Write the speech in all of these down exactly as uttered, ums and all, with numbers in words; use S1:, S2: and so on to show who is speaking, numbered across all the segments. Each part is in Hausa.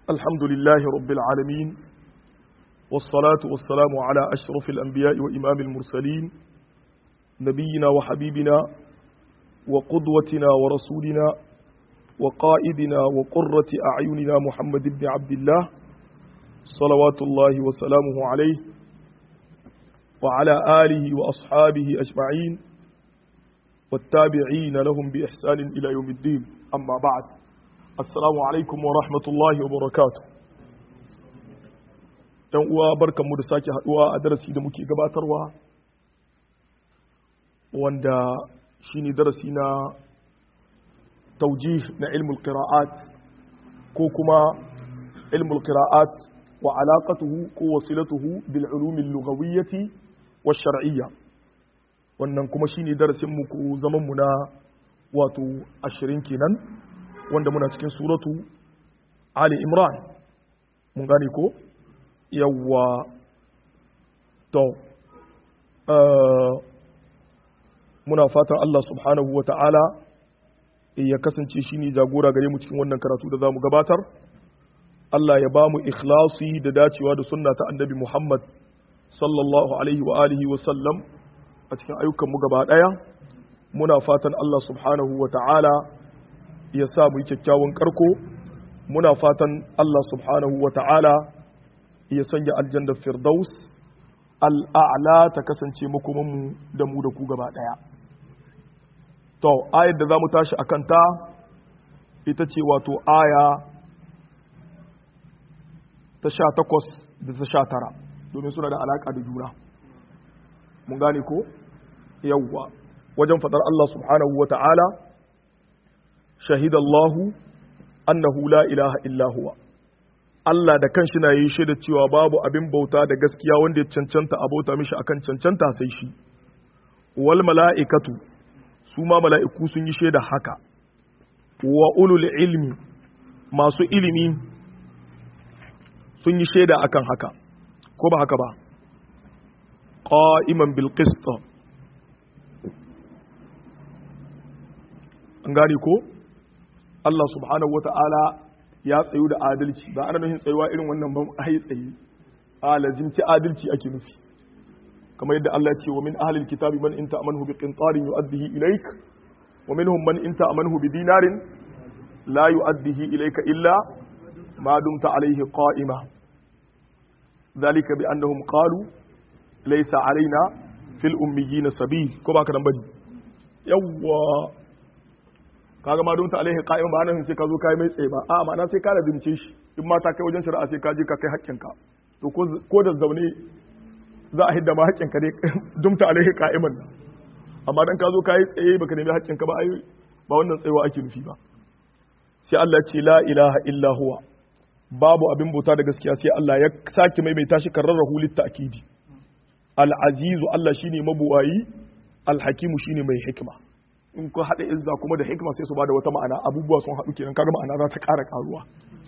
S1: الحمد لله رب العالمين والصلاة والسلام على أشرف الأنبياء وإمام المرسلين نبينا وحبيبنا وقدوتنا ورسولنا وقائدنا وقرة أعيننا محمد بن عبد الله صلوات الله وسلامه عليه وعلى آله وأصحابه أجمعين والتابعين لهم بإحسان إلى يوم الدين أما بعد Assalamu alaikum wa rahmatullahi wa barakatuh. ‘Yan uwa barkanmu da sake haɗuwa a darasi da muke gabatarwa, wanda shi ne darasi na taujih na ilmul qira'at ko kuma ilmul qira'at wa alaƙatuhu ko wasilatuhu bil ulumin lugawiyyati wa shar'iyya. Wannan kuma shi ne darasinmu ko zamanmu na wato ashirin kenan. wanda muna cikin suratu Ali Imran mun gane ko yawwa to muna fatan Allah subhanahu wa ta'ala ya kasance shi ne jagora gare mu cikin wannan karatu da za mu gabatar Allah ya ba mu ikhlasi da dacewa da sunna ta annabi Muhammad sallallahu alaihi wa alihi wa sallam a cikin ayyukan mu gaba daya muna fatan Allah subhanahu wa ta'ala ya sa mu yi kyakkyawan karko muna fatan Allah subhanahu wa ta'ala ya sanya aljanna firdaus al'a'la ta kasance makomanmu da mu da ku gaba daya to ayar da za mu tashi a kanta ita ce wato aya ta sha takwas da ta sha tara domin suna da alaka da juna mun gane ko yawwa wajen fadar Allah subhanahu wa ta'ala شهد الله أنه لا إله إلا هو Allah da kanshi na yi shaida cewa babu abin bauta da gaskiya wanda ya cancanta a bauta mishi akan cancanta sai shi wal mala'ikatu su ma mala'iku sun yi shaida haka wa ulul ilmi masu ilimi sun yi shaida akan haka ko ba haka ba qa'iman bil qist an gane ko Allah subhanahu wa ta'ala ya tsayu da adalci ba ana nufin tsayuwa irin wannan ban ai tsaye a lazimci adalci ake nufi kamar yadda Allah ya ce wa min ahlil kitabi man in ta'manhu bi qintarin yu'addihi ilayk wa minhum man in ta'manhu bi dinarin la yu'addihi ilayka illa ma dumta alayhi qa'ima dhalika bi annahum qalu laysa alaina fil ummiyina sabil ko ba ka dan bane yawwa kaga ma don ta alaihi qa'im ba nan sai ka zo kai mai tsaye ba a ma'ana sai ka lazimce shi in ma ta kai wajen shari'a sai ka je ka kai haƙƙinka to ko ko da zaune za a hidda ma haƙƙinka ne dumta alaihi qa'iman amma dan ka zo kai tsaye baka nemi haƙƙinka ba ai ba wannan tsayewa ake nufi ba sai Allah ce la ilaha illa huwa babu abin bauta da gaskiya sai Allah ya sake maimaita shi karrarahu litta'kidi al-azizu Allah shine mabuwayi al-hakimu shine mai hikima in ku haɗa izza kuma da hikima sai su ba da wata ma'ana abubuwa sun haɗu kenan kaga ma'ana za ta ƙara ƙaruwa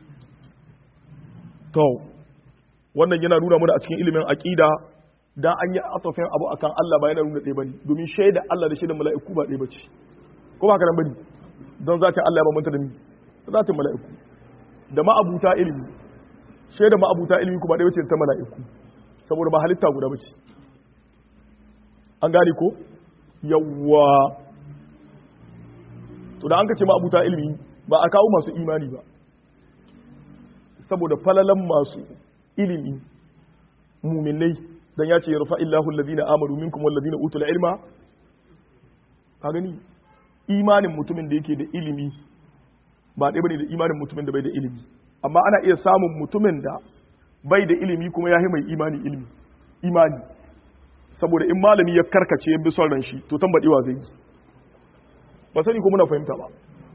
S1: to wannan yana nuna mana a cikin ilimin aqida dan an yi atafin abu akan Allah ba yana nuna ɗaya bane domin shaida Allah da shaida mala'iku ba ɗaya bace ko ba haka nan bane don zatin Allah ya bambanta da ni zatin mala'iku da ma'abuta ilimi shaida ma'abuta ilimi kuma ɗaya bace ta mala'iku saboda ba halitta guda bace an gane ko yawwa to da an ka ce ma abuta ilimi ba a kawo masu imani ba saboda falalan masu ilimi muminai dan ya ce yarfa illahu alladhina amanu minkum walladhina utul ilma ka gani imanin mutumin da yake da ilimi ba dai bane da imanin mutumin da bai da ilimi amma ana iya samun mutumin da bai da ilimi kuma ya yi mai imani ilimi imani saboda in malami ya karkace ya bi son ran shi to tambadewa zai yi ba sani ko muna fahimta ba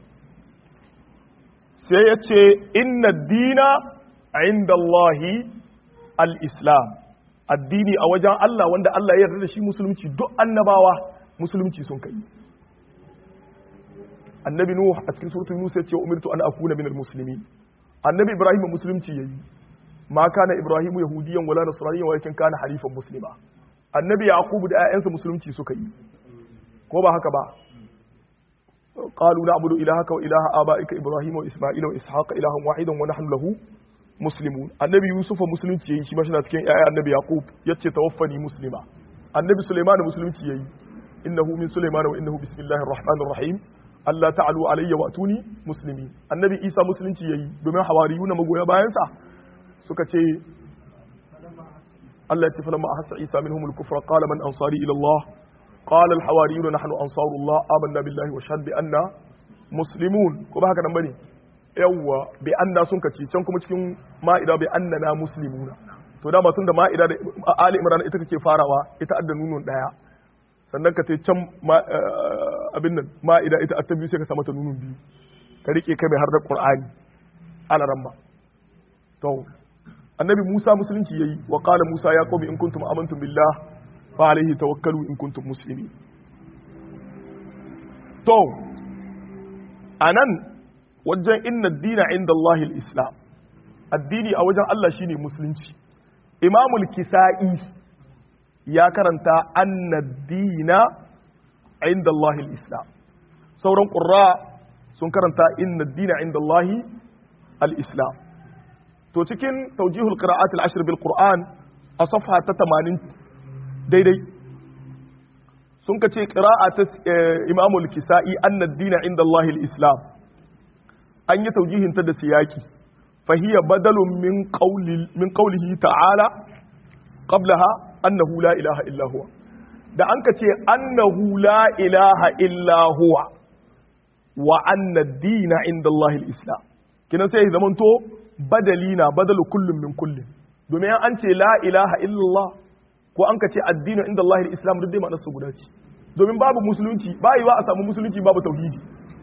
S1: sai ya ce inna dina inda Allahi al-islam addini a wajen Allah wanda Allah ya yarda da shi musulunci duk annabawa musulunci sun kai annabi nuh a cikin suratul yunus ya ce umirtu an akuna minal muslimin annabi ibrahim musulunci yayi ma kana ibrahim yahudiyan wala nasraniyan walakin kana halifan muslima annabi yaqub da ayyansa musulunci suka yi ko ba haka ba قالوا نعبد إلهك وإله آبائك إبراهيم وإسماعيل وإسحاق إلها واحدا ونحن له muslimun annabi yusuf musulunci yayi shi ma shina cikin yaya annabi yaqub yace tawaffani muslima annabi sulaiman musulunci yayi innahu min sulaiman wa innahu bismillahir rahmanir rahim Allah ta'alu alayya wa atuni muslimin annabi isa musulunci yayi domin hawariyuna magoya bayan sa suka ce Allah ya ce falamma ahassa isa minhumul kufra qala man ansari ila Allah qala al hawariyuna nahnu ansarullah amanna billahi wa shahid bi anna muslimun ko ba haka nan bane yawwa bi anna sun kace can kuma cikin ma'ida bi annana muslimuna to dama tun da ma'ida da ali imran ita kake farawa ita adda nunun daya sannan ka tai can abin nan ma'ida ita ta biyu sai ka samu ta nunun biyu ka rike kai mai har da qur'ani ala ramma to annabi musa musulunci yayi wa qala musa ya qawmi in kuntum amantum billah fa alayhi tawakkalu in kuntum muslimin to anan wajen inna dina inda Allahil Islam addini a wajen Allah shine musulunci imamul kisa'i ya karanta anna dina inda Allahil Islam sauran ƙurra sun karanta inna dina inda Allahi al-Islam to cikin taujihul qira'at al-ashr bil Qur'an a safha ta tamanin daidai sun kace qira'a ta imamul kisa'i anna dina inda Allahil Islam an yi taujihinta da siyaki fahiya badalun min qawli min qawlihi ta'ala qablaha annahu la ilaha illa huwa da an kace annahu la ilaha illa huwa wa anna ad-dina inda Allahi al-islam kinan sai zaman to badali na badalu kullum min kullin domin an ce la ilaha illa Allah ko an kace ad-dinu inda Allahi al-islam duk dai ma'anar su guda ce domin babu musulunci ba yiwa a samu musulunci babu tauhidi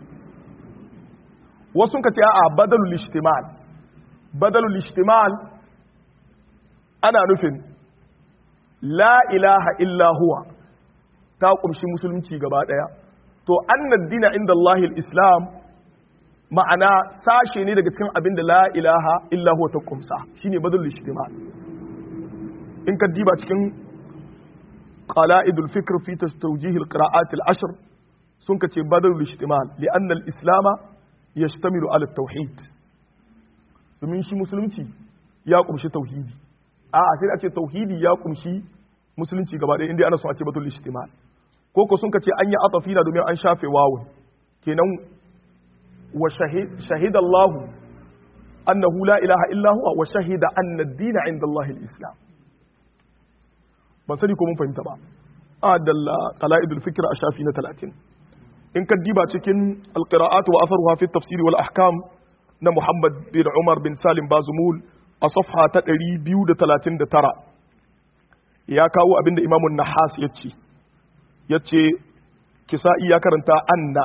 S1: wasu ka ce a badalul ishtimal badalul ishtimal ana nufin la ilaha illa huwa ta kumshi musulunci gaba daya to annad dina inda Allahil islam ma'ana sashe ne daga cikin abin da la ilaha illa huwa ta kumsa shine badalul ishtimal in ka diba cikin qala'idul fikr fi tawjih al-qira'at al-ashr sun ka ce badalul ishtimal li anna al-islama yashtamilu ala tauhid domin shi musulunci ya kumshi tauhidi a a sai a ce tauhidi ya kumshi musulunci gaba ɗaya inda ana so a ce batul ishtimal ko ko sun ka ce an yi atafina domin an shafe wawun kenan wa shahida Allah annahu la ilaha illa huwa wa shahida anna ad-din 'inda Allah al-islam ban sani ko mun fahimta ba adalla qala'idul fikr a shafi na talatin in ka diba cikin alqira'at wa atharuha fi at-tafsir wal ahkam na Muhammad bin Umar bin Salim Bazumul a safha ta ɗari biyu da talatin da tara ya kawo abinda Imam an-Nahas yace yace Kisa'i ya karanta anna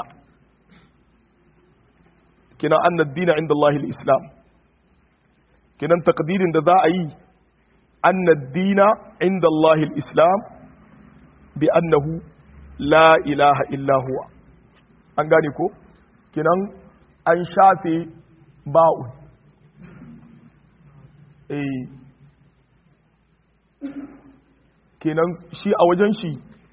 S1: kina anna ad-din 'inda Allah al-islam kinan taqdirin da za a yi anna ad-din 'inda Allah al-islam bi annahu la ilaha illa huwa an gane ko kinan an shafe ba'un eh kinan shi a wajen shi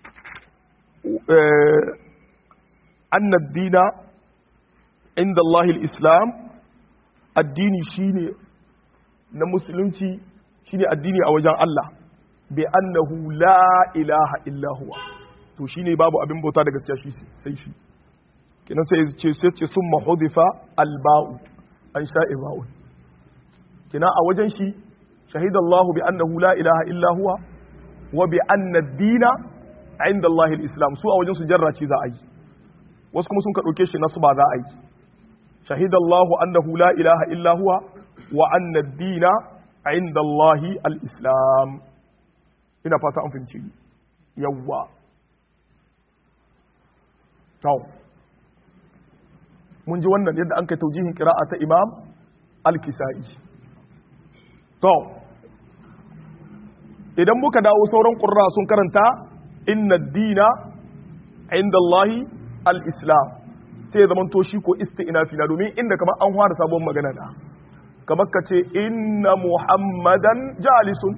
S1: annad dina inda Allah islam addini shine na musulunci shine addini a wajen Allah bi annahu la ilaha illa huwa to shine babu abin bauta da gaskiya shi sai shi kinan sai ce sai ce summa hudifa alba'u an sha'i ba'un kina a wajen shi shahida Allah bi annahu la ilaha illa huwa wa bi anna ad-dina inda Allah al-islam su a wajen su jarraci za a yi wasu kuma sun ka dauke shi nasu ba za a yi shahida Allah annahu la ilaha illa huwa wa anna ad-dina inda Allah al-islam ina fata an fahimci yawwa to mun ji wannan yadda an kai taujihin qira'a ta Imam al-Kisa'i to idan muka dawo sauran qurra sun karanta inna ad-dina inda Allah al-islam sai zaman to shi ko isti'nafi na domin inda kamar an fara sabon magana da kamar ka ce inna muhammadan jalisun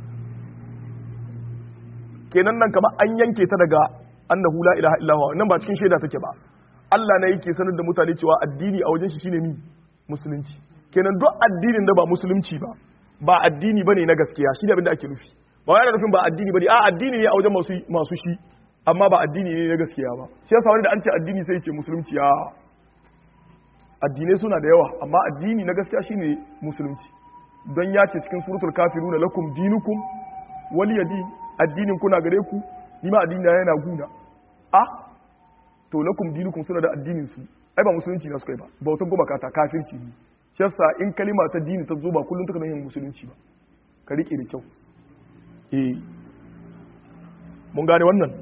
S1: kenan nan kamar an yanke ta daga annahu la ilaha illa huwa nan ba cikin shaida take ba Allah ne yake sanar da mutane cewa addini a wajen shi shine mi musulunci kenan duk addinin da ba musulunci ba ba addini bane na gaskiya shi ne abin da ake nufi ba yana nufin ba addini bane a addini ne a wajen masu masu shi amma ba addini ne na gaskiya ba shi yasa wani da an ce addini sai ya ce musulunci ya addinai suna da yawa amma addini na gaskiya shine musulunci don ya ce cikin suratul kafiruna lakum dinukum waliya din addinin kuna gare ku ni ma addini na yana guna a to lakum dinukum suna da addinin su ai ba musulunci na suka yi ba bautan gumaka ta kafirci ne shi yasa in kalima ta dini ta zo ba kullum ta yin musulunci ba ka rike da kyau eh mun gane wannan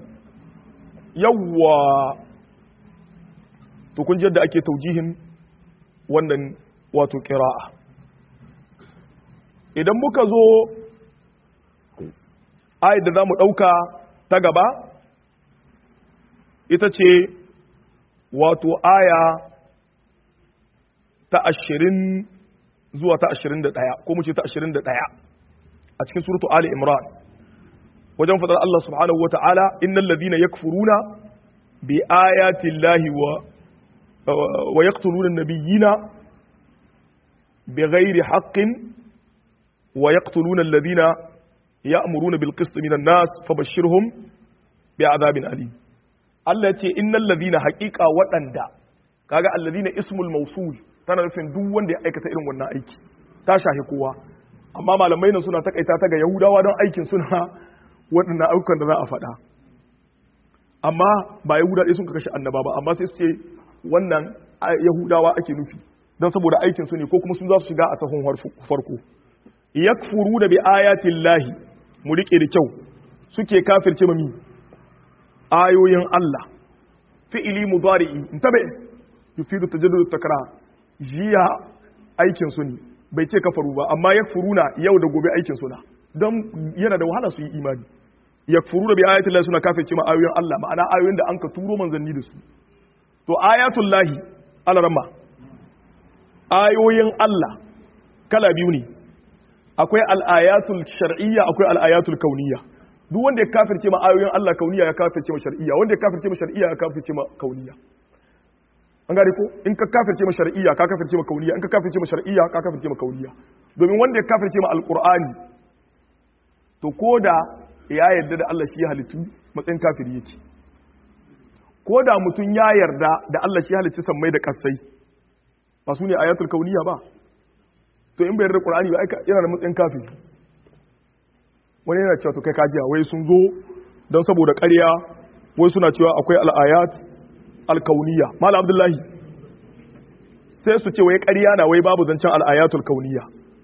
S1: yawwa to kun ji yadda ake taujihin wannan wato qira'a idan muka zo ayat da zamu dauka ta gaba ita ce wato aya ta ashirin zuwa ta ashirin da ɗaya ko mu ce ta ashirin da ɗaya a cikin suratu Ali Imran wajen fadar Allah subhanahu wata'ala innal ladina yakfuruna bi ayati llahi wa wa yaqtuluna an-nabiyyina bighairi haqqin wa yaqtuluna alladhina ya'muruna bil qist minan nas fabashshirhum bi'adabin alim Allah yace innal ladina haqiqa waɗanda kaga alladhina ismul mawsul tana nufin duk wanda ya aikata irin wannan aiki ta shahi kowa amma malamai nan suna takaita ta ga yahudawa don aikin suna waɗannan ayyukan da za a faɗa amma ba yahuda ɗaya sun ka kashe annaba ba amma sai su ce wannan yahudawa ake nufi don saboda aikin su ne ko kuma sun za su shiga a sahun farko yakfuru da bi ayatin lahi mu rike da kyau suke kafirce mami ayoyin Allah fi'ili mudari'i intabe yufidu tajaddud takrar jiya aikin su ne bai ce kafaru ba amma yakfuruna yau da gobe aikin su na don yana da wahala su yi imani yakfuru da bi ayatin lahi suna kafirce ma ayoyin Allah ma'ana ayoyin da an ka turo manzanni da su to ayatul lahi alarama ayoyin Allah kala biyu ne akwai al'ayatul shar'iyya akwai al'ayatul kauniyya duk wanda ya kafirce ma ayoyin Allah kauniyya ya kafirce ma shar'iyya wanda ya kafirce ma shar'iyya ya kafirce ma kauniyya an gane ko in ka kafirce ma shar'iyya ka kafirce ma kauniyya in ka kafirce ma shar'iyya ka kafirce ma kauniyya domin wanda ya kafirce ma alqur'ani to koda ya yarda da Allah shi ya halittu matsayin kafiri yake koda mutum ya yarda da Allah shi ya halicci sammai da kasai ba su ne ayatul kauniyya ba to in bai yarda qur'ani ba yana da matsayin kafiri wani yana cewa to kai kajiya wai sun zo don saboda ƙarya wai suna cewa akwai al'ayat al-kauniyya malam abdullahi sai su ce wai ƙarya na wai babu zancen al'ayatul kauniyya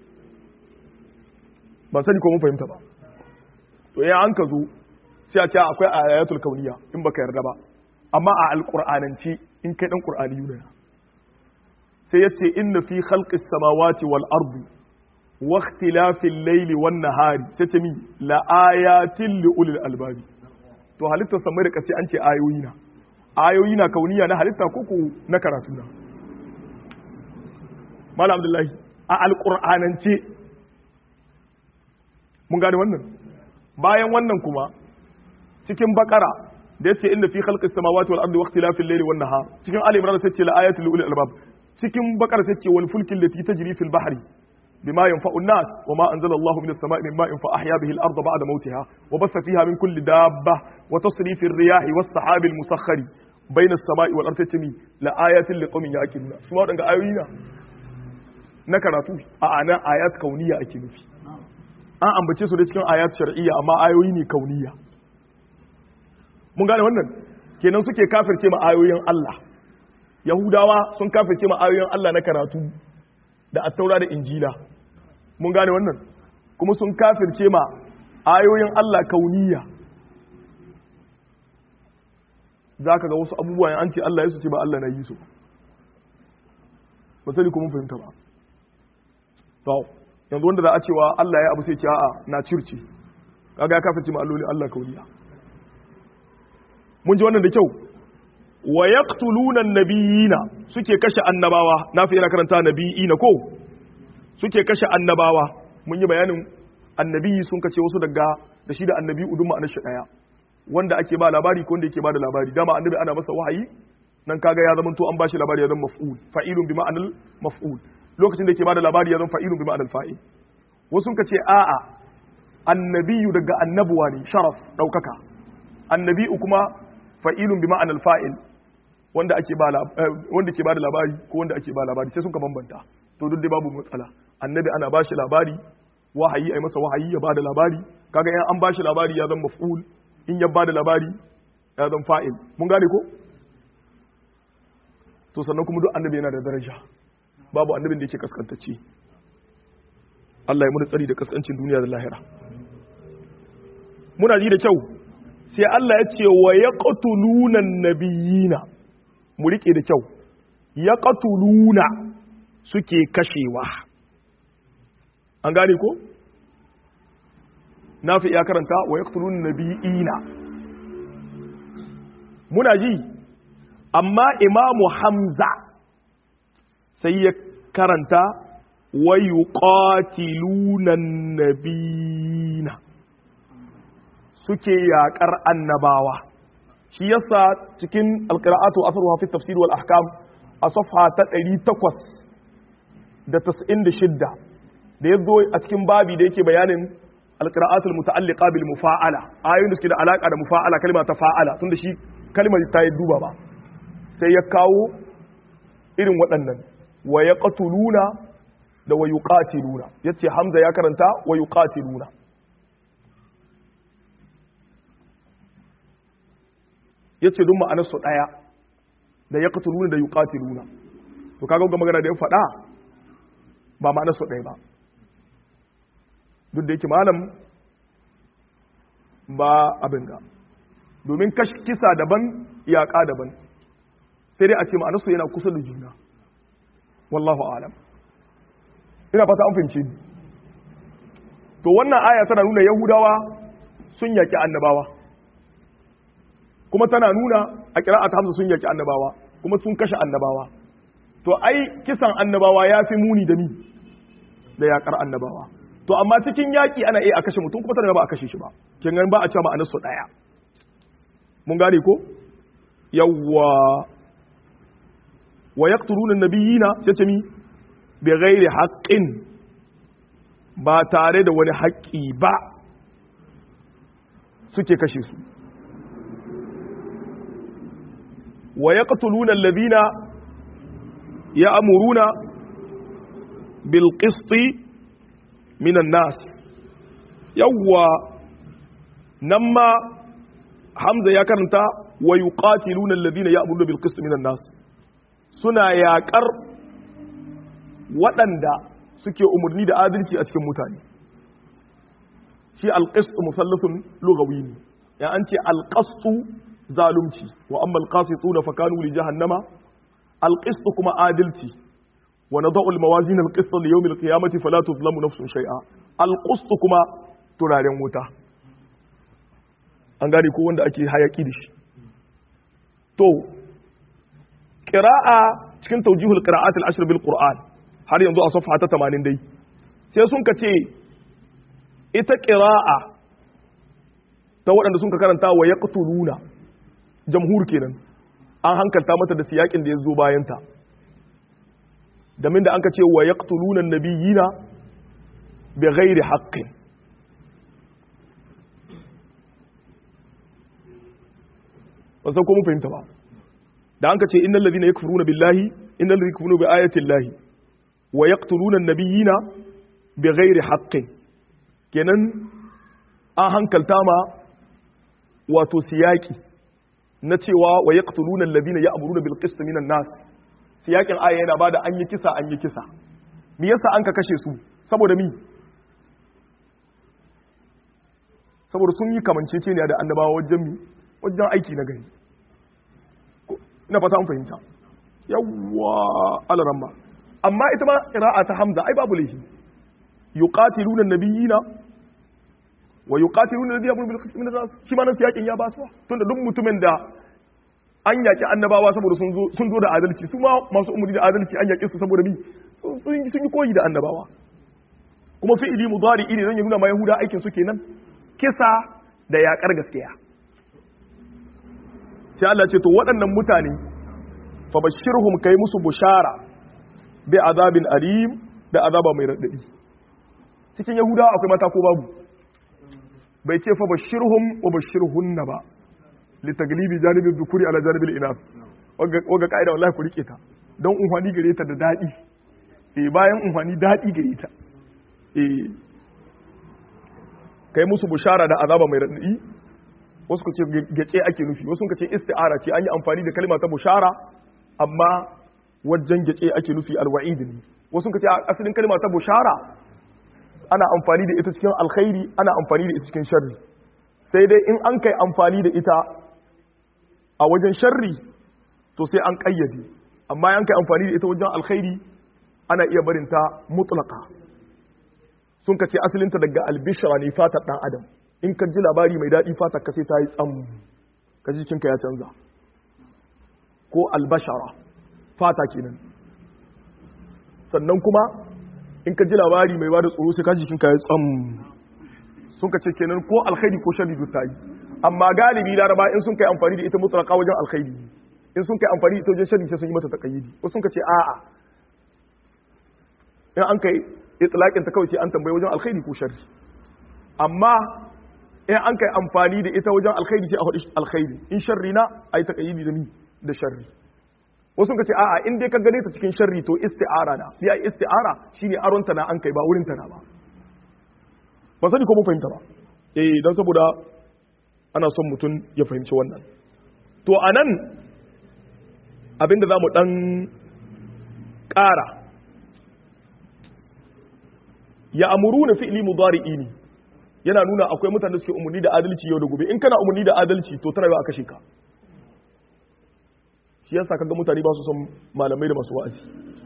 S1: ban sani ko mun fahimta ba to ya an ka zo sai a ce akwai al'ayatul kauniyya in baka yarda ba amma a alqur'anance in kai dan qur'ani ne sai yace inna fi khalqis samawati wal ardi wa ikhtilafil layli wan nahari sai ce mi la ayatin li ulil albabi to halittar samai da kasi an ce ayoyi na ayoyi na kauniya na halitta ko ko na karatu na malam abdullahi a alqur'anance mun gane wannan bayan wannan kuma cikin bakara da yace inna fi khalqis samawati wal ardi wa ikhtilafil layli wan nahar cikin ali imran sai ce la ayatin li ulil albab cikin bakara sai ce wal fulki allati tajri fil bahri بما ينفع الناس وما أنزل الله من السماء من ماء فأحيا به الأرض بعد موتها وبث فيها من كل دابة وتصريف الرياح والسحاب المسخر بين السماء والأرض تمي لآيات لقوم يأكلون سواء أنك آيوين نكراتو أنا آيات كونية أكلوا في أنا أم بتشي سورة كان آيات شرعية أما آيوين كونية mun gane wannan kenan suke kafirce ma ayoyin Allah Yahudawa sun kafirce ma ayoyin Allah na karatu da attaura da injila mun gane wannan kuma sun kafirce ma ayoyin Allah kauniya za ka ga wasu abubuwa an ce Allah ya su ce ba Allah na yi su ba sani kuma fahimta ba to yanzu wanda za a cewa Allah ya abu sai ce a'a na circe kaga ya kafirce ma allolin Allah kauniya mun ji wannan da kyau wa yaqtuluna an-nabiyina suke kashe annabawa nafi yana karanta nabiyina ko suke kashe annabawa mun yi bayanin annabi sun kace wasu daga da shi da annabi udun ma'anar shi daya wanda ake ba labari ko wanda yake ba da labari dama annabi ana masa wahayi nan kaga ya zama to an bashi labari ya zama maf'ul fa'ilun bi ma'anal maf'ul lokacin da yake bada labari ya zan fa'ilun bi ma'anal fa'il wasu ka ce a'a annabiyu daga annabuwa ne sharaf daukaka annabiyu kuma fa'ilun bi ma'anal fa'il wanda ake ba wanda ke bada labari ko wanda ake ba labari sai sun ka bambanta to duk dai babu matsala annabi ana bashi labari wahayi ai masa wahayi ya bada labari kaga in an bashi labari ya zama maf'ul in ya bada labari ya zama fa'il mun gane ko to sannan kuma duk annabi yana da daraja babu annabin da yake kaskantacce Allah ya muna tsari da kaskancin duniya da lahira muna ji da kyau sai Allah ya ce wa yaqtuluna nabiyina mu rike da kyau yaqtuluna suke kashewa an gane ko nafi ya karanta wa yaqtuluna nabiyina muna ji amma imamu hamza sai ya karanta wa yuqatiluna nabiyina suke yaƙar annabawa shi yasa cikin alqira'atu asruha fi tafsir wal ahkam a safha ta ɗari takwas da tas'in da shidda da yazo a cikin babi da yake bayanin alqira'atul muta'alliqa bil mufa'ala ayoyin da suke da alaka da mufa'ala kalma ta fa'ala tunda shi kalmar ta yi duba ba sai ya kawo irin waɗannan wa yaqtuluna da wa yuqatiluna yace hamza ya karanta wa yuqatiluna yace duk ma'anar su daya da yaqtuluna da yuqatiluna to kaga ga magana da ya faɗa ba ma'anar su daya ba duk da yake malam ba abin ga domin kisa daban yaƙa daban sai dai a ce ma'anar su yana kusa da juna wallahu a'lam ina fata an fahimce ni to wannan aya tana nuna yahudawa sun yaki annabawa kuma tana nuna a qira'at hamza sun yaki annabawa kuma sun kashe annabawa to ai kisan annabawa ya fi muni da ni da yakar annabawa to amma cikin yaki ana iya a kashe mutum kuma tana ba a kashe shi ba kin ba a ce ma'anar su daya mun gane ko yawwa wa yaqtuluna an-nabiyina sai ce mi bi ghairi haqqin ba tare da wani haƙƙi ba suke kashe su wa yaqtuluna alladhina ya'muruna bil qisti minan nas yawwa nan ma hamza ya karanta wa yuqatiluna alladhina ya'muruna bil qisti minan nas suna yaƙar waɗanda suke umarni da adalci a cikin mutane shi alƙastu musallasun lugawi ne ya an ce alƙastu zalunci wa amma alƙasitu na fakanu li jahannama alƙastu kuma adalci wa na za'ul mawazin alƙastu li yawmil qiyamati fala tuzlamu nafsun shay'a alƙastu kuma turaren wuta an gane ko wanda ake hayaki da shi to qira'a cikin tawjihul qira'at al-ashr bil qur'an har yanzu a safha ta tamanin dai sai sun ka ce ita qira'a ta waɗanda sun ka karanta wa yaqtuluna jamhur kenan an hankalta mata da siyakin da ya zo bayan ta damin da an ka ce wa yaqtuluna an-nabiyina bi ghairi haqqin wasan ko mun fahimta ba da an ka ce innal ladina yakfuruna billahi innal ladina yakfuruna bi ayati llahi wa yaqtuluna an-nabiyina bighairi haqqin kenan an hankalta ma wato siyaki na cewa wa yaqtuluna alladhina ya'muruna bil qist minan nas siyakin aya yana bada an yi kisa an yi kisa me yasa an ka kashe su saboda mi saboda sun yi kamanceceniya da annabawa wajen mi wajen aiki na gari ina fata an fahimta yawwa alaramma amma ita ma qira'a ta hamza ai babu laifi yuqatiluna an-nabiyina wa yuqatiluna alladhina ya'muruna bil qisti minan nas shi ma nan siyakin ya ba su tunda duk mutumin da an yaki annabawa saboda sun zo sun zo da adalci su ma masu umuri da adalci an yaki su saboda bi sun sun yi koyi da annabawa kuma fi'ili mudari ne zan yi nuna ma yahuda aikin su kenan kisa da yakar gaskiya sai Allah ce to waɗannan mutane fa bashirhum kai musu bushara bi azabin alim da azaba mai radadi cikin yahudawa akwai mata ko babu bai ce fa bashirhum wa bashirhunna ba litaglibi janibi dhukuri ala janibil inas waga kaida wallahi ku rike ta don unhwani gare ta da dadi eh bayan unhwani dadi gare ta eh kai musu bushara da azaba mai radadi wasu ku ce gace ake nufi wasu ku ce isti'ara ce an yi amfani da kalma ta bushara amma wajen gace ake nufi alwa'id ne wasu ku ce asalin kalma ta bushara ana amfani da ita cikin alkhairi ana amfani da ita cikin sharri sai dai in an kai amfani da ita a wajen sharri to sai an kayyade amma an kai amfani da ita wajen alkhairi ana iya barin ta mutlaka sun ka ce asalinta daga albishra ne fatar dan adam in ka ji labari mai daɗi fatar ka sai ta yi tsam ka ji jikinka ya canza ko albashara fata kenan sannan kuma in ka ji labari mai bada tsoro sai ka ji jikinka ya tsam sun ka ce kenan ko alkhairi ko sharri duk ta yi amma galibi laraba in sun kai amfani da ita mutlaka wajen alkhairi in sun kai amfani da ita wajen sharri sai sun yi mata taqayyidi ko sun ka ce a'a in an kai itlaqin ta kawai sai an tambaye wajen alkhairi ko sharri amma in an kai amfani da ita wajen alkhairi sai a faɗi alkhairi in sharri na ai taqayyidi da ni da sharri wasu ka ce a'a in dai ka gane ta cikin sharri to isti'ara na sai ai isti'ara shine aron ta na an kai ba wurin ta na ba ba sani ko mun fahimta ba eh dan saboda ana son mutum ya fahimci wannan to anan abinda zamu dan ƙara ya amuruna fi'li mudari'i ne yana nuna akwai mutane da suke umarni da adalci yau da gobe in kana umarni da adalci to tana yau a kashe ka shi yasa kaga mutane ba su son malamai da masu wa'azi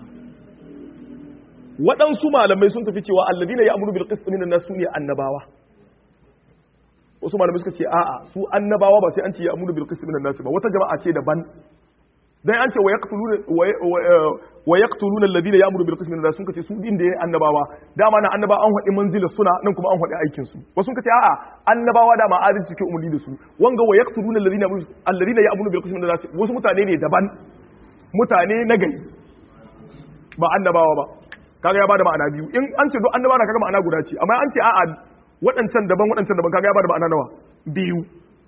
S1: waɗansu malamai sun tafi cewa alladina ya'muru bil qist minan nas ne annabawa wasu malamai suka ce a'a su annabawa ba sai an ce ya'muru bil qist minan nas ba wata jama'a ce daban dan an ce wa yaqtuluna wa yaqtuluna alladina ya'muru bil qist minan nas sun ce su din da yayin annabawa dama na annaba an hadi manzila suna nan kuma an hadi aikin su wasu sun ce a'a annabawa dama adalci ke umurni da su wanga wa yaqtuluna alladina alladina ya'muru bil qist minan nas wasu mutane ne daban mutane na gari ba annabawa ba kaga ya bada ma'ana biyu in an ce duk annaba na kaga ma'ana guda ce amma an ce a'a waɗancan daban waɗancan daban kaga ya bada ma'ana nawa biyu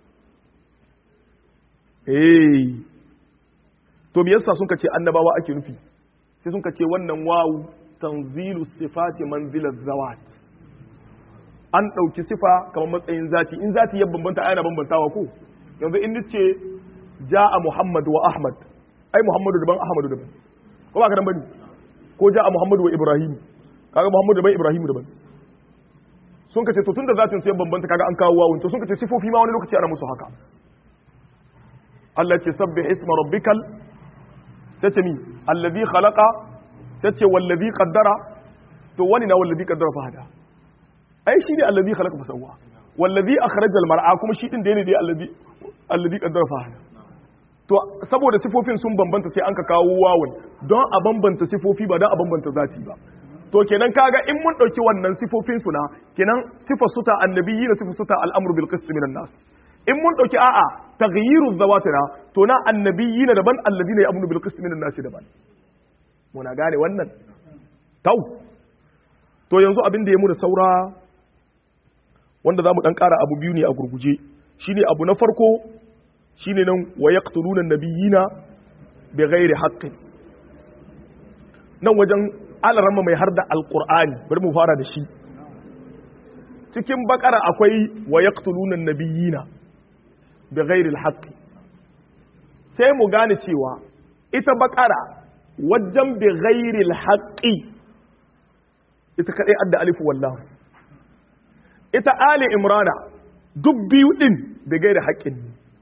S1: eh to me yasa sun kace annabawa ake nufi sai sun kace wannan wawu tanzilu sifati manzilat zawat an dauki sifa kamar matsayin zati in zati ya bambanta ayana bambantawa ko yanzu in nace jaa muhammad wa ahmad ai muhammadu daban ahmadu daban ko ba ka dan bane ko ja a Muhammadu wa Ibrahim kaga Muhammadu daban Ibrahim daban sun kace to tunda zatin su ya bambanta kaga an kawo wawun to sun kace sifofi ma wani lokaci ana musu haka Allah ce sabbih isma rabbikal sace mi alladhi khalaqa sace wallazi qaddara to wani na wallazi qaddara fa hada ai shi ne alladhi khalaqa fa sawwa wallazi akhraja al mar'a kuma shi din da ne dai alladhi alladhi qaddara fa hada to saboda sifofin sun bambanta sai an ka kawo wawun don a bambanta sifofi ba don a bambanta zati ba to kenan kaga in mun dauki wannan sifofin su na kenan sifar suta annabiyyi na sifar suta al'amru bil qist minan nas in mun dauki a'a taghyiru zawatina to na annabiyyi na daban alladina ya'muru bil qist minan nas daban muna gane wannan tau to yanzu abin da ya mu da saura wanda zamu dan kara abu biyu ne a gurguje shine abu na farko shine nan wa yaqtuluna nabiyina bighairi haqqin nan wajen alarama mai harda alqur'ani bari mu fara da shi cikin bakara akwai wa yaqtuluna nabiyina bighairi alhaqqi sai mu gane cewa ita bakara wajen bighairi alhaqqi ita kadai adda alif wallahu ita ali imrana duk biyu din bighairi haqqin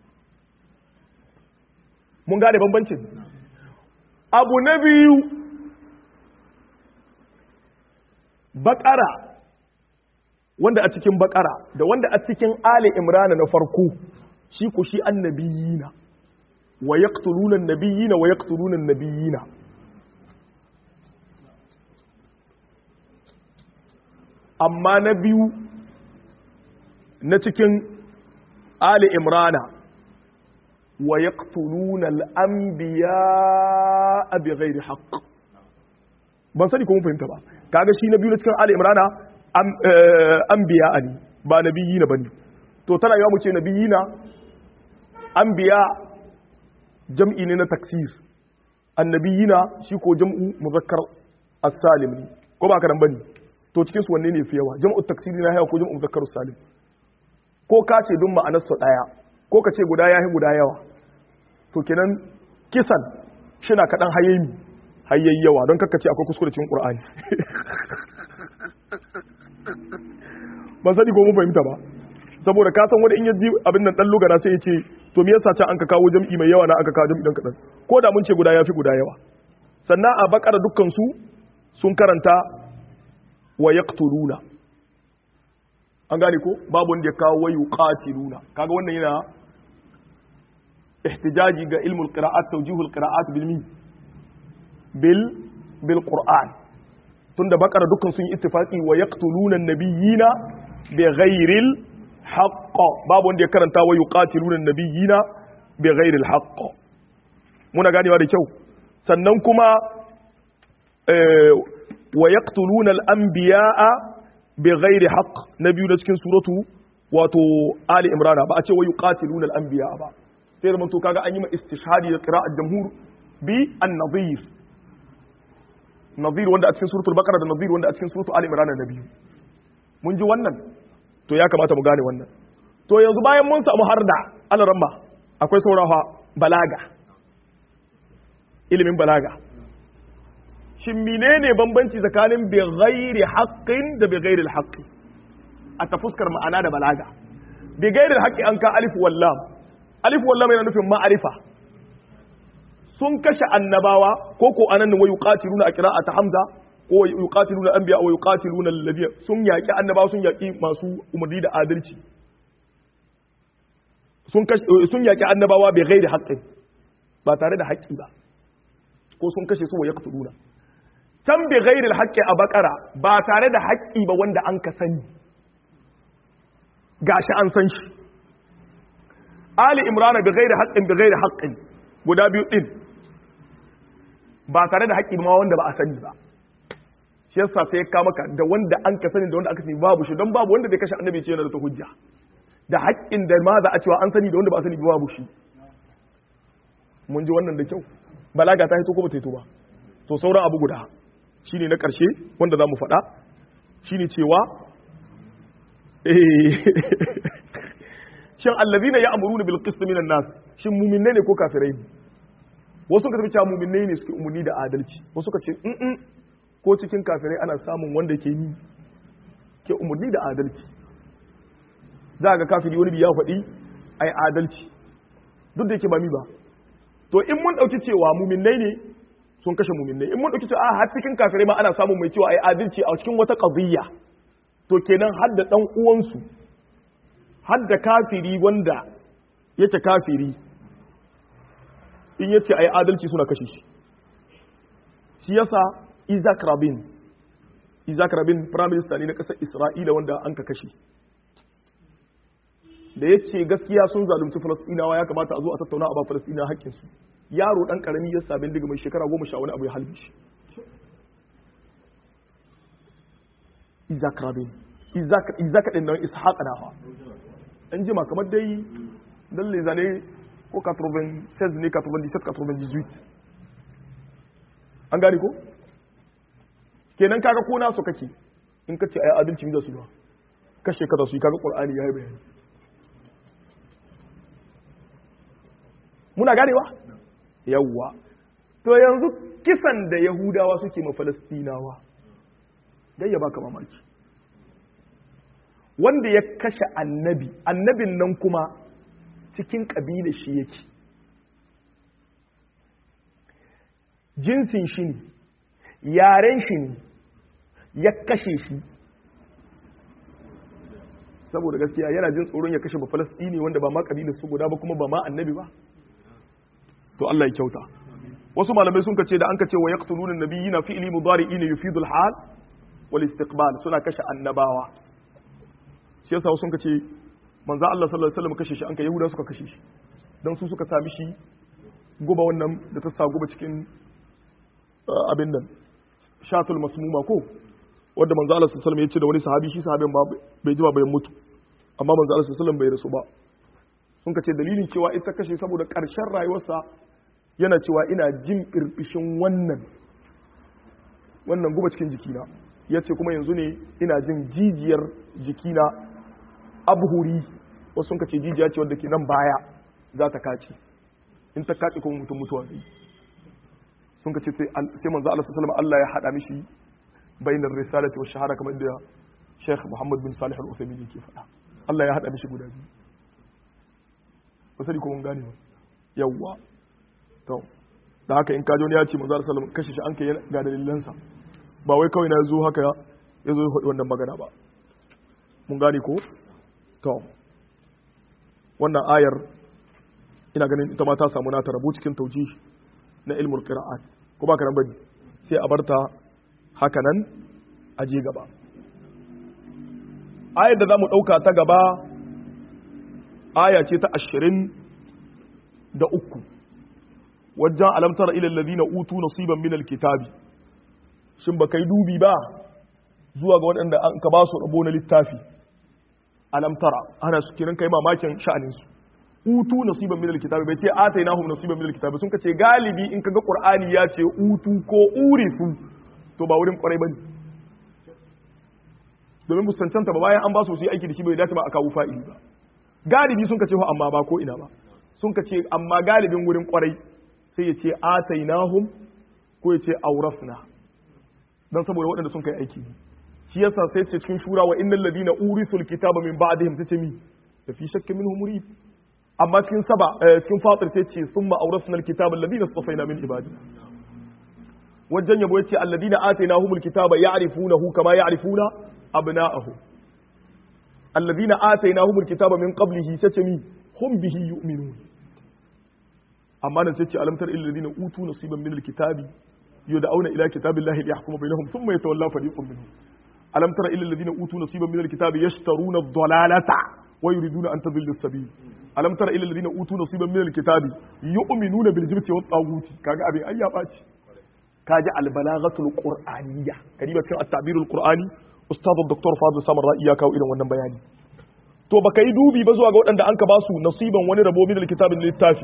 S1: mun gane bambancin abu na biyu bakara wanda a cikin bakara da wanda a cikin ali imrana na farko shi ku shi annabiyina wa yaqtuluna annabiyina wa yaqtuluna annabiyina amma na biyu na cikin ali imrana wa yaqtuluna al-anbiya bighairi haqq ban sani ko mun fahimta ba kaga shi na biyu na cikin Ali Imran anbiya ne ba nabiyina bane to tana yawa mu ce nabiyina anbiya jam'i ne na taksir annabiyina shi ko jam'u muzakkar as-salim ne ko ba ka dan bane to cikin su wanne ne fi yawa jam'u taksir ne haya ko jam'u muzakkar as-salim ko ka ce dun ma'anar su daya ko ka ce guda yahi guda yawa to kenan kisan shina kadan hayyami hayayyawa don kakkace akwai kuskure cikin Qur'ani ban sani ko mun fahimta ba saboda ka san wanda in yaji abin nan dan lugara sai ya ce to me yasa can an ka kawo jam'i mai yawa na aka kawo jam'i dan kadan ko da mun ce guda yafi guda yawa sannan a bakara dukkan su sun karanta wa yaqtuluna an gane ko babu wanda ya kawo wa yuqatiluna kaga wannan yana ihtijaji ga ilmul qira'at tawjihul qira'at bil mi bil bil qur'an tunda bakara dukkan sun yi ittifaqi wa yaqtuluna an-nabiyina bighairil haqq babu wanda ya karanta wa yuqatiluna an-nabiyina bighairil haqq muna ganewa da kyau sannan kuma wa yaqtuluna al-anbiya'a bighairi haqq nabiyu da cikin suratu wato ali imran ba a ce wa yuqatiluna al-anbiya'a ba sai mun to kaga an yi ma istishhadi da qira'at jamhur bi an-nadhir nadhir wanda a cikin suratul baqara da nadhir wanda a cikin suratul ali imran na biyu mun ji wannan to ya kamata mu gane wannan to yanzu bayan mun samu harda alaramma akwai saurawa balaga ilimin balaga shin menene bambanci tsakanin bi ghairi haqqin da bi ghairi al-haqqi a ta fuskar ma'ana da balaga bi ghairi al-haqqi an ka alif wal lam alif wal lam yana nufin ma'arifa sun kashe annabawa ko ko anan wa yuqatiluna a qira'ati hamza ko yuqatiluna anbiya wa yuqatiluna alladhiya sun yaki annabawa sun yaki masu umarni da adalci sun kashe sun yaki annabawa bi ghairi haqqin ba tare da haƙƙi ba ko sun kashe su wa yaqtuluna can bi ghairi alhaqqi a bakara ba tare da haƙƙi ba wanda an ka sani gashi an san shi ali imran bi ghairi haqqin bi ghairi haqqin guda biyu din ba tare da haƙƙi ma wanda ba a sani ba shi yasa sai ka maka da wanda an ka sani da wanda aka sani babu shi don babu wanda zai kashe annabi ce yana da ta hujja da haƙƙin da ma za a cewa an sani da wanda ba a sani babu shi mun ji wannan da kyau balaga ta hito ko ba ta hito ba to sauran abu guda shine na ƙarshe wanda za mu faɗa shine cewa shin allazina ya'muruna bil qist minan nas shin mu'minai ne ko kafirai ne wasu ka tafi cewa mu'minai ne suke umurni da adalci wasu ka ce in ko cikin kafirai ana samun wanda ke ni ke umurni da adalci za ga kafiri wani biya faɗi ai adalci duk da yake ba mi ba to in mun dauki cewa mu'minai ne sun kashe mu'minai in mun dauki cewa har cikin kafirai ma ana samun mai cewa ai adalci a cikin wata qadiyya to kenan har da dan uwansu har da kafiri wanda yake kafiri in yace ai adalci suna kashe shi shi yasa Isaac Rabin Isaac Rabin prime minister ne na kasar Isra'ila wanda an ka kashe da yace gaskiya sun zalunci Falastinawa ya kamata a zo a tattauna a ba Falastina haƙƙin su yaro dan karami ya sabin diga mai shekara goma sha wani abu ya halbe shi Isaac Rabin Isaac Isaac din nan Ishaq dawa an jima kamar dai lalle zane ko quatre-vingt-seize ne quatre-vingt-dix-sept quatre-vingt-dix-huit an gani ko kenan kaga ko nasu kake in ka ce ai adalci da su ba kashe ka da su kaga Qur'ani ya yi bayani muna ganewa yawwa to yanzu kisan da Yahudawa suke ma Falastinawa dai ya baka mamaki wanda ya kashe annabi annabin nan kuma cikin ƙabilar shi yake jinsin shi ne yaren shi ne ya kashe shi saboda gaskiya yana jin tsoron ya kashe ba falastini wanda ba ma ƙabilar su guda ba kuma ba ma annabi ba to Allah ya kyauta wasu malamai sun kace da an kace wa yaqtuluna nabiyina fi'li mudari'ina yufidul hal wal istiqbal suna kashe annabawa shi yasa sun kace manzo Allah sallallahu alaihi wasallam kashe shi an ka yahuda suka kashe shi dan su suka sami shi guba wannan da ta sa guba cikin abin nan shatul masmuma ko wanda manzo Allah sallallahu alaihi wasallam ya ce da wani sahabi shi sahabin ba bai ji ba bai mutu amma manzo Allah sallallahu alaihi wasallam bai rasu ba sun ka ce dalilin cewa ita kashe saboda ƙarshen rayuwarsa yana cewa ina jin birbishin wannan wannan guba cikin jikina ya ce kuma yanzu ne ina jin jijiyar jikina abhuri wasu sun ka ce jijiya ce wadda ke nan baya za ta kace in ta kace kuma mutum mutuwa ne sun ka ce sai manzo Allah sallallahu alaihi wasallam Allah ya hada mishi bainar risalati wa shahada kamar da Sheikh Muhammad bin Salih Al-Uthaymeen yake faɗa Allah ya hada mishi guda biyu ba sai ko mun gane ba yawwa to da haka in kajo ne ya ce manzo Allah sallallahu alaihi wasallam kashe shi an kai ga dalilansa ba wai kawai na zo haka ya zo ya faɗi wannan magana ba mun gane ko to wannan ayar ina ganin ita ma ta samu nata rabu cikin tauji na ilmul qira'at ko ba karan bane sai a barta haka nan a je gaba ayar da zamu dauka ta gaba aya ce ta ashirin da uku wajen alamtar ila alladhina utu nasiban min alkitabi shin ba kai dubi ba zuwa ga waɗanda an ka ba su rabo na littafi alamtara ana su kiran kai mamakin sha'aninsu utu nasiban min alkitabi bai ce atainahum nasiban min alkitabi sun kace galibi in kaga qur'ani ya ce utu ko urifu to ba wurin kwarai bane domin musancanta ba bayan an ba su su yi aiki da shi bai dace ba a kawo fa'ili ba galibi sun kace ho amma ba ko ina ba sun kace amma galibin wurin kwarai sai ya ce atainahum ko ya ce aurafna dan saboda waɗanda sun kai aiki shi yasa sai ce cikin shura wa innal ladina urisul kitaba min ba'dihim sai ce mi da fi shakkin minhum murid amma cikin saba cikin fatir sai ce thumma awrasna alkitaba alladina safaina min ibadina wajen yabo yace alladina atainahumul kitaba ya'rifunahu kama ya'rifuna abna'ahum alladina atainahumul kitaba min qablihi sai ce mi hum bihi yu'minun amma nan sai ce alam tar illal ladina utu nasiban min alkitabi yud'auna ila kitabillahi liyahkuma bainahum thumma yatawalla fariqun minhum alam tara illal ladina utu nasiban min alkitabi yashtaruna ad-dalalata wa yuriduna an tadhillu as-sabil alam tara illal ladina utu nasiban min alkitabi yu'minuna bil jibti wat taguti kaga abin ayya baci kaji al-balaghatul qur'aniyya kadiba cikin at-ta'birul qur'ani ustad dr fadl samar ra'i ya kawo irin wannan bayani to baka yi dubi ba zuwa ga waɗanda an ka ba su nasiban wani rabo min alkitabin littafi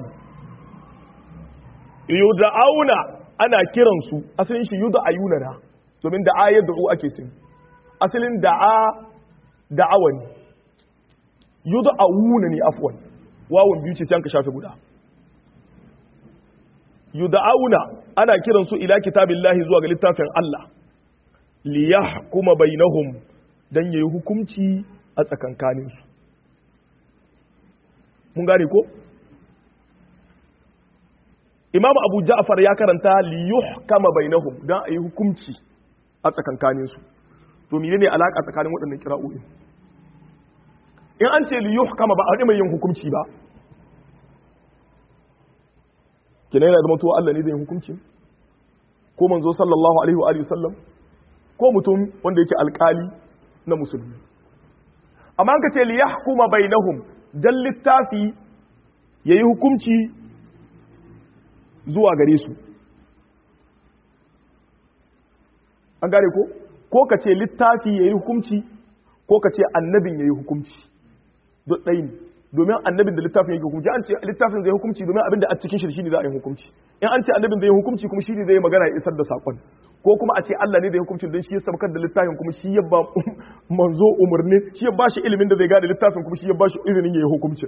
S1: yud'auna ana kiransu asalin shi yuda ayuna na domin da ayar da'u ake sin asalin da'a da'awa ne yuda awuna ne afwan wawun biyu ce sai ka shafe guda yud'auna ana kiransu ila kitabillahi zuwa ga littafin Allah li yahkuma bainahum dan yayi hukunci a tsakankanin su mun gane ko Imam Abu Ja'far ya karanta li yuhkama bainahum dan ayi hukunci a tsakankanin su to menene alaka tsakanin waɗannan kira'o'i in an ce li yuhkama ba a mai yin hukunci ba kina yana zama to Allah ne zai hukunci ko manzo sallallahu alaihi wa alihi wasallam ko mutum wanda yake alkali na musulmi amma an ka ce li yahkuma bainahum dan littafi yayi hukunci zuwa gare su an gane ko ko ka ce littafi yayi hukunci ko ka ce annabin yayi hukunci duk ɗaya ne domin annabin da littafin yake hukunci an ce littafin zai hukunci domin abin da a cikin shi shine za a yi hukunci in an ce annabin zai hukunci kuma shine zai magana ya isar da sakon ko kuma a ce Allah ne da hukunci don shi ya sabkar da littafin kuma shi ya ba manzo umarni shi ya ba shi ilimin da zai gane littafin kuma shi ya ba shi izinin ya yi hukunci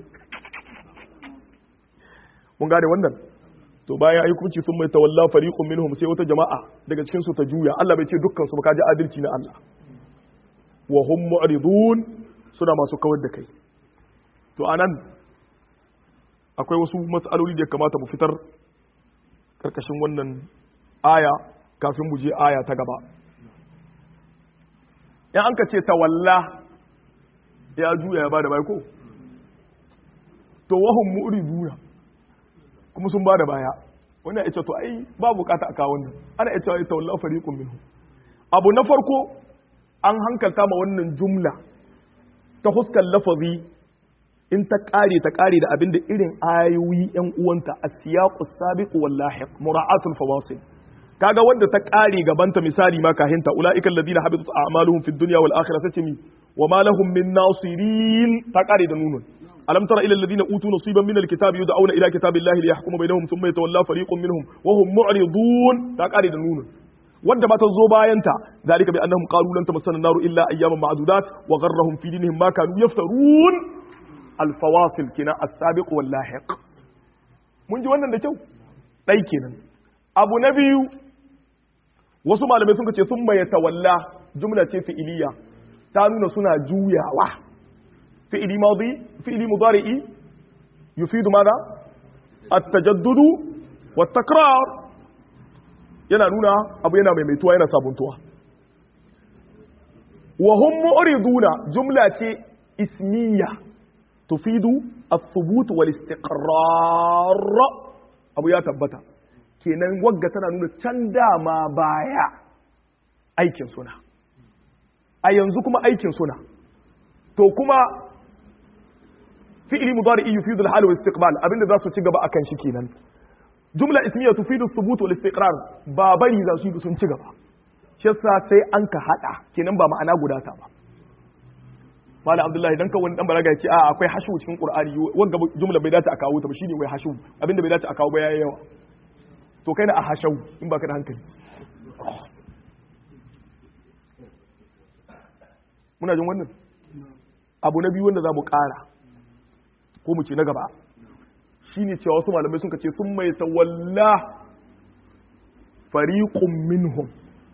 S1: mun gane wannan to bayan ayi hukunci sun mai tawalla fariqun minhum sai wata jama'a daga cikin su ta juya Allah bai ce dukkan su ba kaji adalci na Allah wa hum mu'ridun suna masu kawar da kai to anan akwai wasu mas'aloli da ya kamata mu fitar karkashin wannan aya kafin mu je aya ta gaba in an ka ce tawalla ya juya ya bada bai ko to wahum mu'riduna kuma sun bada baya wannan ya ce to ai ba bukata a kawo wannan ana ya ce ai tawalla fariqun minhum abu na farko an hankalta ma wannan jumla ta huskar lafazi in ta kare ta kare da abinda irin ayoyi yan uwanta as-siyaqus sabiq wal lahiq mura'atul fawasil kaga wanda ta kare gabanta misali ma kahinta ulaika alladhina habitat a'maluhum fid dunya wal akhirah sace mi wa ma lahum min nasirin ta kare da nunun alam tara ila alladhina utu nasiban min alkitabi yud'auna ila kitabillahi liyahkuma bainahum thumma yatawalla fariqun minhum wa hum mu'ridun ta kare da nunun wanda ba ta zo bayanta zalika bi annahum qalu lan tamassana an-naru illa ayyaman ma'dudat wa gharrahum fi dinihim ma kanu yaftarun al-fawasil kina as-sabiq wal lahiq mun ji wannan da kyau dai kenan abu na biyu wasu malamai sun ce sun mai tawalla jumla ce fi'iliya ta nuna suna juyawa fi'ili madi fi'ili mudari'i yufidu madha at-tajaddudu wat-takrar yana nuna abu yana maimaituwa yana sabuntuwa wa hum mu'riduna jumla ce ismiya tufidu ath-thubut wal-istiqrar abu ya tabbata kenan wagga tana nuna can dama baya aikin suna a yanzu kuma aikin suna to kuma fi'li mudari yufidu al-hal wal istiqbal abinda za su ci gaba akan shi kenan jumla ismiya tufidu thubut wal istiqrar ba bari za su yi sun ci gaba shi yasa sai an ka hada kenan ba ma'ana guda ta ba Malam Abdullahi dan ka wani dan balaga ya ce a akwai hashu cikin Qur'ani wagga jumla bai dace a kawo ta ba shine wai hashu abinda bai dace a kawo ba yayi yawa to kai na a hashau in baka da hankali muna jin wannan abu na biyu wanda za mu kara ko mu ce na gaba shine cewa wasu malamai sun ce sun mai tawalla fariqun minhum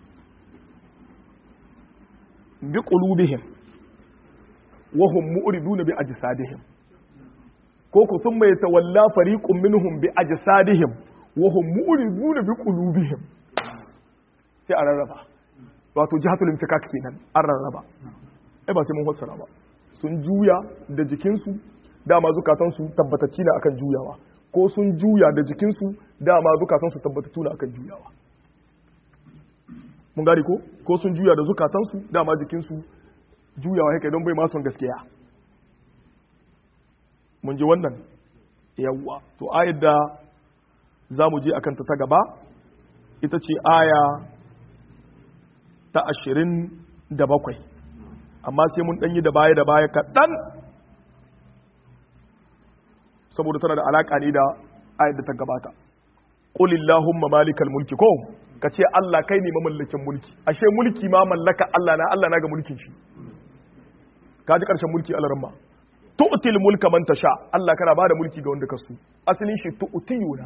S1: bi qulubihim wa hum mu'ridun bi ajsadihim ko ku sun mai tawalla fariqun minhum bi ajsadihim wahum mu'riduna bi qulubihim sai a rarraba wato jihatul infikak kenan an rarraba ai ba sai mun fassara ba sun juya da jikinsu dama zukatansu tabbatacci ne akan juyawa ko sun juya da jikinsu dama zukatansu tabbatattu ne akan juyawa mun gari ko ko sun juya da zukatansu dama jikinsu juyawa yake don bai ma son gaskiya mun ji wannan yawwa to ayat da za mu je a kanta ta gaba ita ce aya ta ashirin da bakwai amma sai mun ɗanyi da baya da baya kaɗan saboda tana da alaƙa ne da ayar da ta gabata ƙulillahumma malikal mulki ko ka ce Allah kai ne mamallakin mulki ashe mulki ma mallaka Allah na Allah na ga mulkin shi ka ji ƙarshen mulki Allah ramma tu'til mulka man tasha Allah kana bada mulki ga wanda ka so asalin shi tu'tiyuna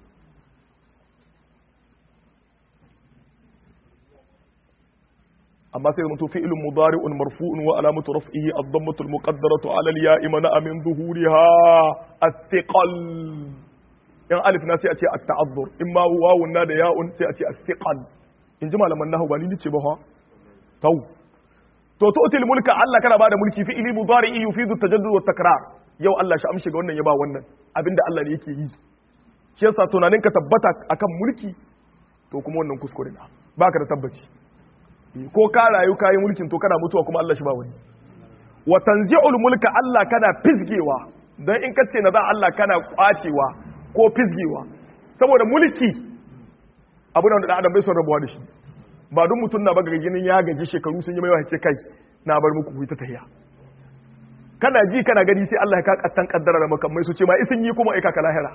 S1: amma sai mutu fi'lun mudari'un marfu'un wa alamatu raf'ihi ad-dammatu al-muqaddaratu 'ala al-ya'i mana min zuhuriha at-thiqal yan alif na sai a ce at-ta'azzur imma wawun na da ya'un sai a ce as-thiqal in ji malaman nahwu ba ni ce ba ha tau to tu'til mulka Allah kana bada mulki fi'li mudari'i yufidu at-tajaddud wa at-takrar yau Allah shi amshi ga wannan ya ba wannan abinda Allah ne yake yi shi yasa tunanin ka tabbata akan mulki to kuma wannan kuskure na baka da tabbaci ko ka rayu kayi mulkin to kana mutuwa kuma Allah shi ba wani wa tanzi'ul mulka Allah kana fisgewa dan in kace na za Allah kana kwacewa ko fisgewa saboda mulki abu da adam bai son rabuwa da shi ba duk mutun na baga ginin ya gaji shekaru sun yi mai wace kai na bar muku ku ta tahiya kana ji kana gani sai Allah ya ka kattan kaddara da makamai su ce ma isin yi kuma ai ka lahira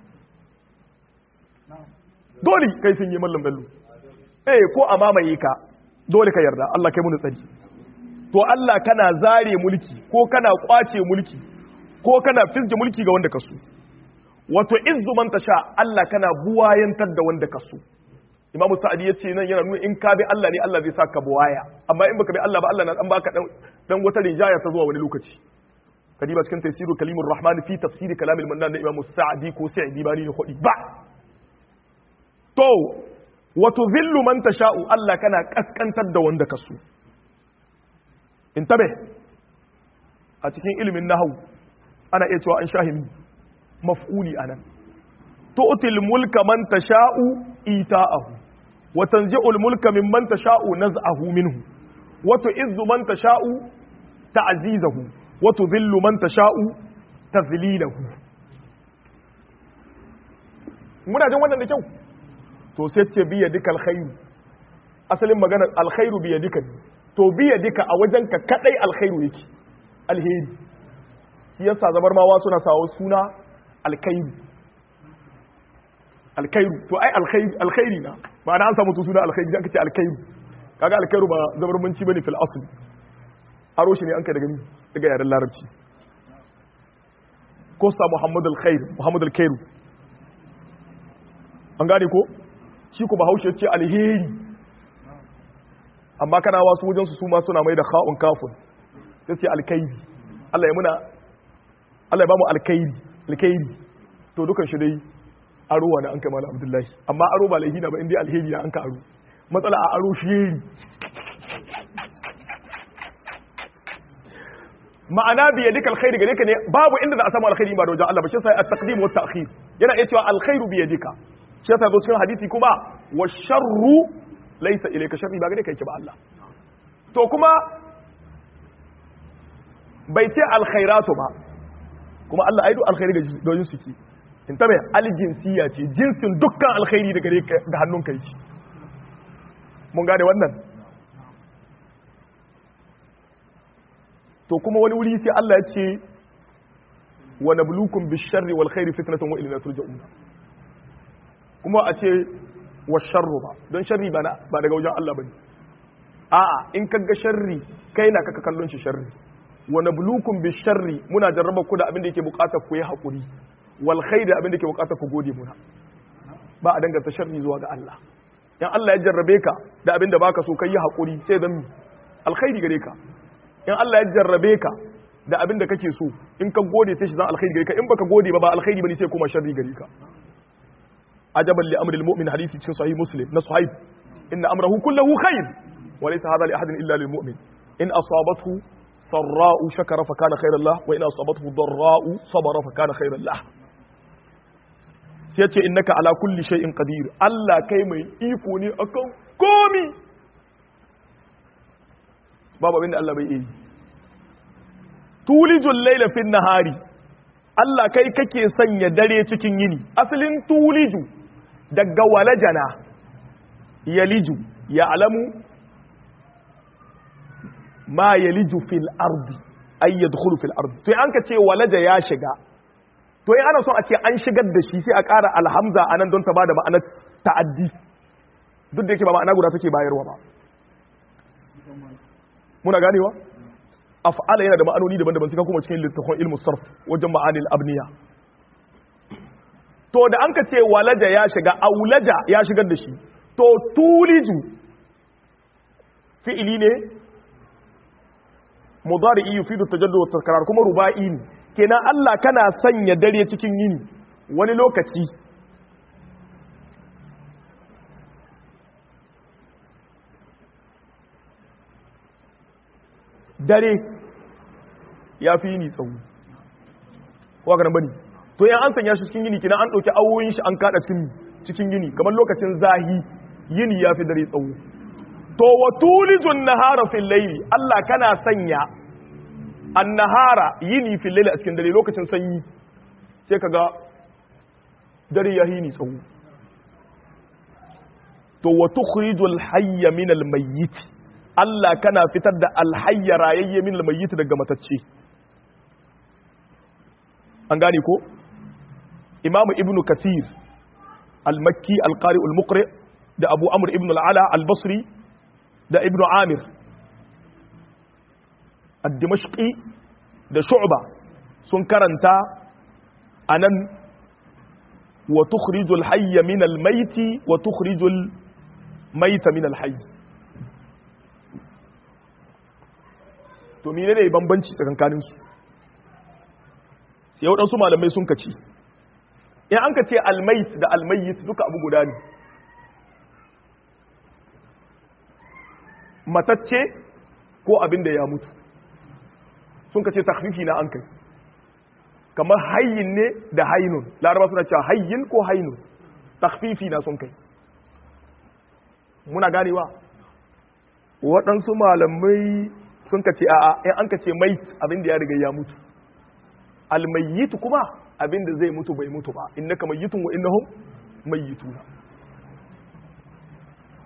S1: dole kai sun yi mallam bello eh ko a mamaye ka dole ka yarda Allah kai mu tsari to Allah kana zare mulki ko kana kwace mulki ko kana fisge mulki ga wanda ka so wato izzu man tasha Allah kana buwayantar da wanda ka so Imam Sa'adi yace nan yana nuna in ka bi Allah ne Allah zai saka buwaya amma in baka bi Allah ba Allah na dan baka dan dan wata rijaya ta zuwa wani lokaci kadiba cikin tafsirul kalimur rahman fi tafsir kalamil mannan da Imam Sa'adi ko Sa'idi bani ne hudi ba to wato zillu man tasha'u Allah kana kaskantar da wanda ka so intabe a cikin ilimin nahwu ana iya cewa an shahimi maf'uli anan tu'til mulka man tasha'u ita'ahu wa tanzi'ul mulka mimman tasha'u naz'ahu minhu wa tu'izzu man tasha'u ta'zizahu wa tudhillu man tasha'u tadhlilahu muna jin wannan da kyau to sai ce biya duka alkhairu asalin magana alkhairu biya duka to biya duka a wajen ka kadai alkhairu yake alheri shi yasa zabar mawa suna sawo suna alkhairu alkhairu to ai alkhairi alkhairi na ma'ana an samu suna alkhairi da aka ce alkhairu kaga alkhairu ba zabar munci bane fil asl aro shi ne an kai daga ni daga yaren larabci ko sa muhammad alkhair muhammad alkhairu an gane ko shi ko bahaushe ce alheri amma kana wasu wajen su ma suna mai da kha'un kafun sai ce alkairi Allah ya muna Allah ya ba mu alkairi alkairi to dukan shi dai aro wani an kai mala abdullahi amma aro ba laihi na ba inda alheri na an ka aro matsala a aro shi ma'ana bi yadika alkhairi gare ka ne babu inda za a samu alkhairi ba da wajen Allah ba shi sai at-taqdim wa at-ta'khir yana iya cewa alkhairu bi yadika shi yasa zo cikin hadisi kuma wa sharru laysa ilayka sharri ba gare ka yake ba Allah to kuma bai ce alkhairatu ba kuma Allah aidu alkhairi ga dojin suke in tabe aljinsiya ce jinsin dukkan alkhairi da gare ka da hannun kai mun gane wannan to kuma wani wuri sai Allah ya ce wa nabluukum bish-sharri wal khairi fitnatan wa ilayna turja'un kuma a ce wa sharru ba don sharri ba ba daga wajen Allah bane a'a in kaga sharri kai na kaka kallon shi sharri wa nabluukum bish-sharri muna jarraba ku da abin da yake bukatar ku yi hakuri wal khairi abin da yake bukatar ku gode muna ba a danganta sharri zuwa ga Allah in Allah ya jarrabe ka da abin da baka so kai yi hakuri sai dan alkhairi gare ka in Allah ya jarrabe ka da abin da kake so in ka gode sai shi zan alkhairi gare ka in baka gode ba ba alkhairi bane sai kuma sharri gare ka ajaban li amri almu'min hadisi cikin sahih muslim na suhaib inna amrahu kulluhu khair wa laysa hadha li ahadin illa lil mu'min in asabathu sarra'u shakara fa kana khairan lah wa in asabathu darra'u sabara fa kana khairan lah sai yace innaka ala kulli shay'in qadir Allah kai mai iko ne akan komi babu abinda Allah bai yi tulijul layla fin nahari Allah kai kake sanya dare cikin yini asalin tuliju daga walajana yaliju ya'lamu ma yaliju fil ardi ay yadkhulu fil ardi to an ka ce walaja ya shiga to in ana son a ce an shigar da shi sai a ƙara alhamza anan don ta bada ma'anar ta'addi duk da yake ba ma'ana guda take bayarwa ba muna ganewa af'ala yana da ma'anoni daban-daban suka kuma cikin littafin ilmu sarf wajen ma'anil abniya to da an ka ce walaja ya shiga aulaja ya shigar da shi to tuliju fi'ili ne mudari'i yufidu tajaddud wa takrar kuma ruba'i ne kenan Allah kana sanya dare cikin yini wani lokaci dare ya fi yini tsawo ko haka nan bane to yan an sanya shi cikin yini kina an dauki awoyin shi an kada cikin cikin yini kamar lokacin zahi yini ya fi dare tsawo to wa tulijun nahara fil layli Allah kana sanya an-nahara yini fil layli a cikin dare lokacin sanyi sai kaga dare ya yini tsawo to wa tukhrijul hayya min al-mayyit Allah kana fitar da alhayya rayayye min almayyit daga matacce an gane ko imamu ibnu kathir al-makki al-qari al-muqri da abu amr ibn al-ala al-basri da ibnu amir ad-dimashqi da shu'ba sun karanta anan wa tukhrijul hayya min al-mayti wa tukhrijul mayta min al-hayy to mene ne bambanci tsakankanin su sai waɗansu malamai sun kace in an kace almayit da almayyit duka abu guda ne matacce ko abin da ya mutu sun kace takhfifi na an kai kamar hayyin ne da hainun laraba suna cewa hayyin ko hainun takhfifi na sun kai muna ganewa waɗansu malamai sun ka ce a'a in an ka ce mait abin da ya riga ya mutu almayyitu kuma abin da zai mutu bai mutu ba innaka mayyitun wa innahum mayyituna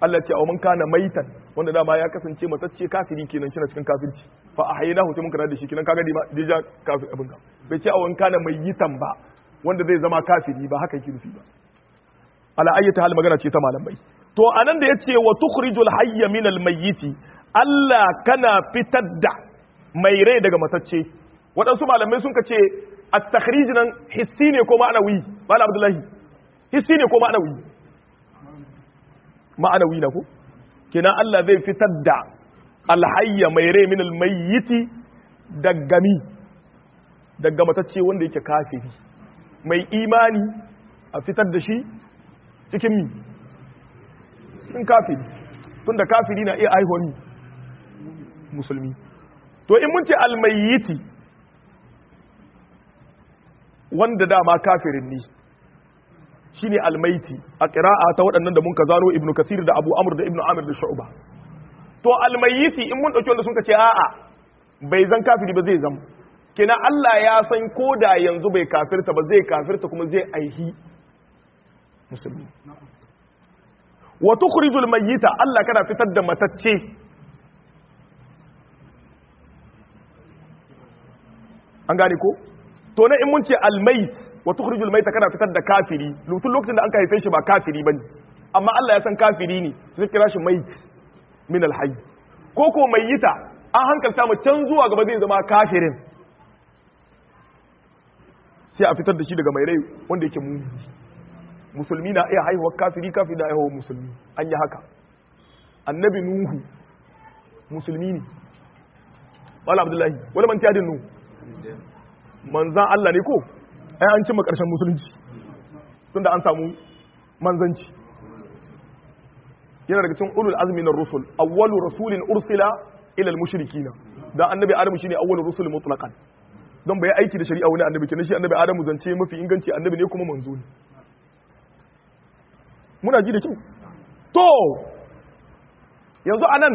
S1: Allah ya ce aw man kana maitan wanda dama ya kasance matacce kafiri kenan kina cikin kafirci fa ahyaynahu sai mun kana da shi kenan kaga dai ja kafir abin ka bai ce aw man kana mayitan ba wanda zai zama kafiri ba haka yake nufi ba ala ayyata hal magana ce ta malamai to anan da yace wa tukhrijul hayya min al mayyiti Allah kana fitar da mai rai daga matacce waɗansu malamai sun ka ce at-takhrij nan hissi ne ko ma'anawi malam abdullahi hissi ne ko ma'anawi ma'anawi na ko kenan Allah zai fitar da alhayya mai rai min almayyiti daga mi daga matacce wanda yake kafiri mai imani a fitar da shi cikin mi cikin kafiri tunda kafiri na iya haihuwar musulmi to in mun ce almayyiti wanda dama kafirin ne shine almaiti a qira'a ta waɗannan da mun ka zano ibnu kasir da abu amr da ibnu amir da shu'ba to almayyiti in mun dauki wanda sun ka ce a'a bai zan kafiri ba zai zama kina Allah ya san koda yanzu bai kafirta ba zai kafirta kuma zai aihi musulmi wa tukhrijul mayyita Allah kana fitar da matacce an gane ko to na in mun ce almayt wa tukhrijul mayta kana fitar da kafiri lutun lokacin da an ka haife shi ba kafiri bane amma Allah ya san kafiri ne sai kira shi mayt min alhayy ko ko mayyita an hankalta mu can zuwa gaba zai zama kafirin sai a fitar da shi daga mai rai wanda yake mu musulmi na iya haihuwar kafiri kafiri na haihuwar musulmi an yi haka annabi nuhu musulmi ne wala abdullahi wala man tiyadin nuhu manzan Allah ne ko ai an cimma ƙarshen musulunci tunda an samu manzanci yana daga cikin ulul azmi na rusul awwalu rasulin ursila ila al-mushrikina dan annabi adamu shine awwalur rusul mutlaqan don bai aiki da shari'a wani annabi kenan shi annabi adamu zance mafi inganci annabi ne kuma manzo ne muna ji da kyau to yanzu anan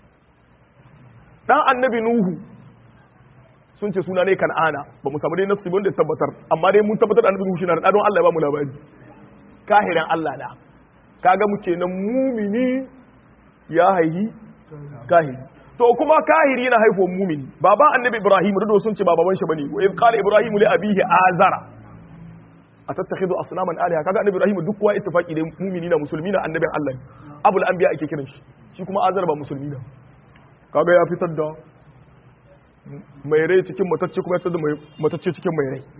S1: dan annabi nuhu sun ce suna ne kan'ana ba mu samu dai nafsi wanda tabbatar amma dai mun tabbatar da annabi nuhu shi na da don Allah ya ba mu labari kahiran Allah da kaga mu kenan mumini ya haihi kahiri to kuma kahiri yana haifuwar mumini baba annabi ibrahim da sun ce ba baban shi bane wa in qala ibrahim li abihi azara atattakhidhu asnaman alaha kaga annabi ibrahim duk kuwa ittifaqi dai mumini na musulmi na annabin Allah ne abul anbiya ake kiran shi shi kuma azara ba musulmi na kaga ya fitar da mai rai cikin matacce kuma ya fitar da matacce cikin mai rai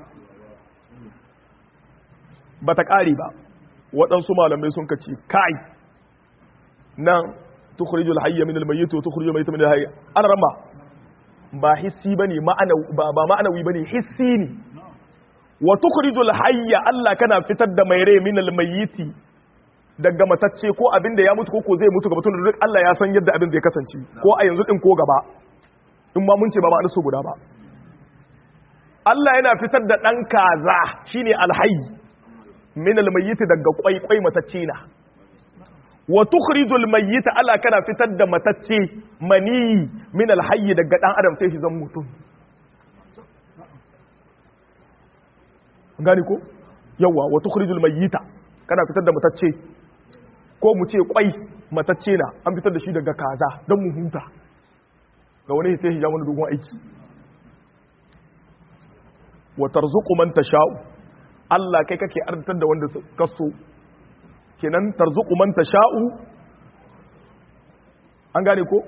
S1: ba ta ƙari ba waɗansu malamai sun kace kai nan tukhrijul hayya min al-mayyit wa tukhrijul mayyita min al-hayy ana rama ba hissi bane ma'ana ba ba ma'anawi bane hissi ne wa tukhrijul hayya Allah kana fitar da mai rai min al-mayyit daga matacce ko abin da ya mutu ko ko zai mutu gaba tun duk Allah ya san yadda abin zai kasance ko a yanzu din ko gaba in ma mun ce ba ma'anar su guda ba Allah yana fitar da dan kaza shine al-hayy min al-mayyit daga kwaikwai matacce na wa tukhrijul mayyita ala kana fitar da matacce mani min al-hayy daga dan adam sai shi zan mutum gani ko yawa wa tukhrijul mayyita kana fitar da matacce ko mu ce kwai matacce na an fitar da shi daga kaza don mu huta ga wani sai shi ja mana dogon aiki wa tarzuqu man tasha'u Allah kai kake arzitar da wanda kaso kenan tarzuqu man tasha'u an gane ko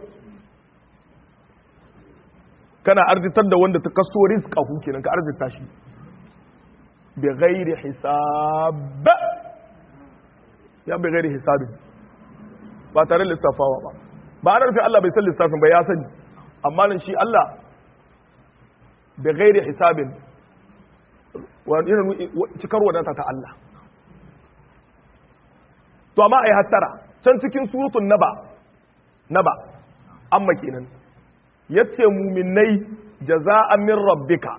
S1: kana arzitar da wanda ta kaso rizqahu kenan ka arzita shi bi ghairi hisab ya bi ghairi hisab ba tare da lissafawa ba ba ana rufe Allah bai san lissafin ba ya sani amma nan shi Allah bi ghairi hisabin wa yana cikar wadata ta Allah to amma ai hattara can cikin suratul naba naba amma kenan yace mu'minai jaza'an min rabbika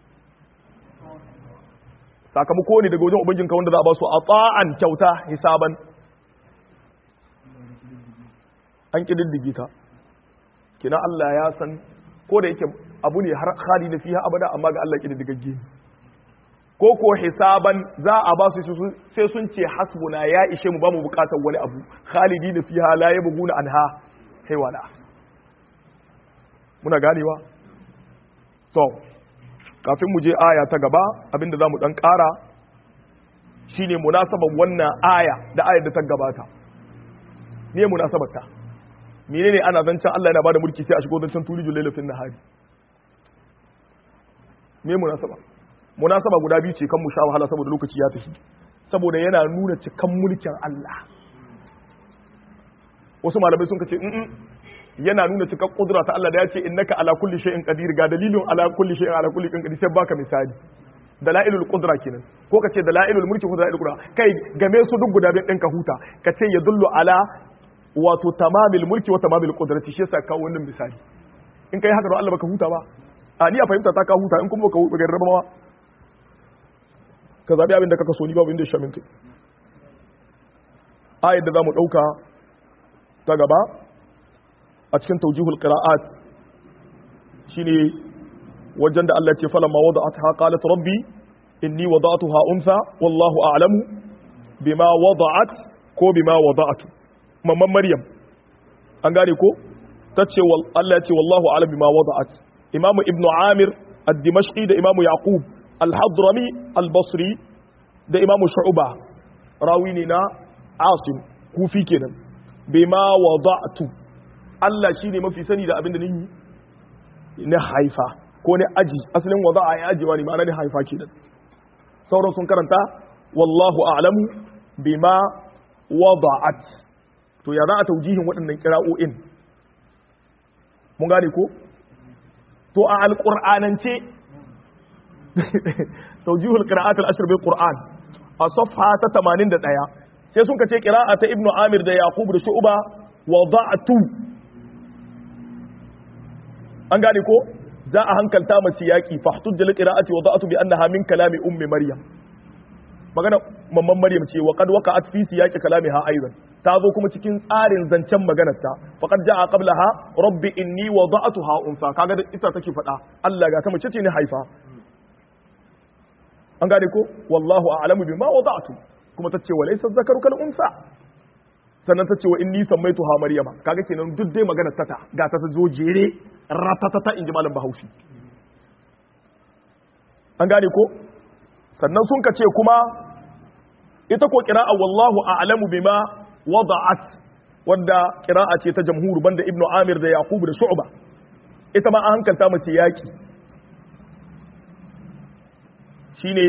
S1: sakamako ne daga wajen ubangijinka wanda za a ba su ata'an kyauta hisaban an kididdige ta kina Allah ya san ko da yake abu ne har khali na fiha abada amma ga Allah kididdigagge ko ko hisaban za a ba su sai sun ce hasbuna ya ishe mu ba mu bukatar wani abu khalidina fiha la yabghuna anha sai wala muna ganewa to kafin mu je aya ta gaba abinda zamu dan kara shine munasabar wannan aya da ayar da ta gabata me munasabar ta menene ana zancen Allah yana bada mulki sai a shigo zancen tulijul layla fin nahari me munasaba munasaba guda biyu ce kan mu sha wahala saboda lokaci ya tafi saboda yana nuna cikan mulkin Allah wasu malamai sun kace mm yana nuna cikan kudura ta Allah da ya ce innaka ala kulli shay'in qadir ga dalilun ala kulli shay'in ala kulli shay'in qadir sai baka misali dalailul qudra kenan ko kace dalailul mulki ko dalailul qudra kai game su duk guda biyu din ka huta kace yadullu ala wato tamamil mulki wa tamamil qudrati shi yasa kawo wannan misali in kai haka don Allah baka huta ba a ni a fahimta ta ka huta in kuma baka baka raba ma ka zabi abin da kaka so ni babu inda ya shamin kai ayat da zamu dauka ta gaba a cikin tawjihul qira'at shine wajen da Allah ya ce falamma wada'atha qalat rabbi inni wada'tuha untha wallahu a'lamu bima wada'at ko bima wada'tu mamman maryam an gane ko tace Allah ya ce wallahu a'lam bima wada'at imamu ibnu amir ad-dimashqi da imamu yaqub al-hadrami al-basri da imamu shu'ba rawi ne na asim kufi kenan bima wada'tu Allah shine mafi sani da abin da ni na haifa ko ne aji asalin wada'a ya ajiwa ne ma'ana ne haifa kenan sauran sun karanta wallahu a'lamu bima wada'at to ya za a taujihin waɗannan kira'o'in mun gane ko to a alƙur'anance taujihul qira'at al-ashr bil qur'an a safha ta tamanin da ɗaya sai sun kace qira'a ta ibnu amir da yaqub da shu'ba wada'tu an gane ko za a hankalta mace yaki fahtujja li qira'ati wada'tu bi annaha min kalami ummi maryam magana mamman maryam ce wa qad waqa'at fi siyaqi kalamiha aidan ta zo kuma cikin tsarin zancen maganarta faqad ja'a qablaha rabbi inni wada'tuha unsa kaga da ita take faɗa Allah ga ta mace ce ne haifa an gane ko wallahu a'lamu bima wada'tu kuma tace wa laysa zakaru kal unsa sannan tace wa inni sammaituha maryama kaga kenan duk dai maganar tata ga ta ta zo jere ratatata inji malam Bahaushe an gane ko sannan sun kace kuma ita ko qira'a wallahu a'lamu bima wada'at wanda qira'a ce ta jamhur banda ibnu amir da yaqub da shu'ba ita ma an hankalta mace yaki shine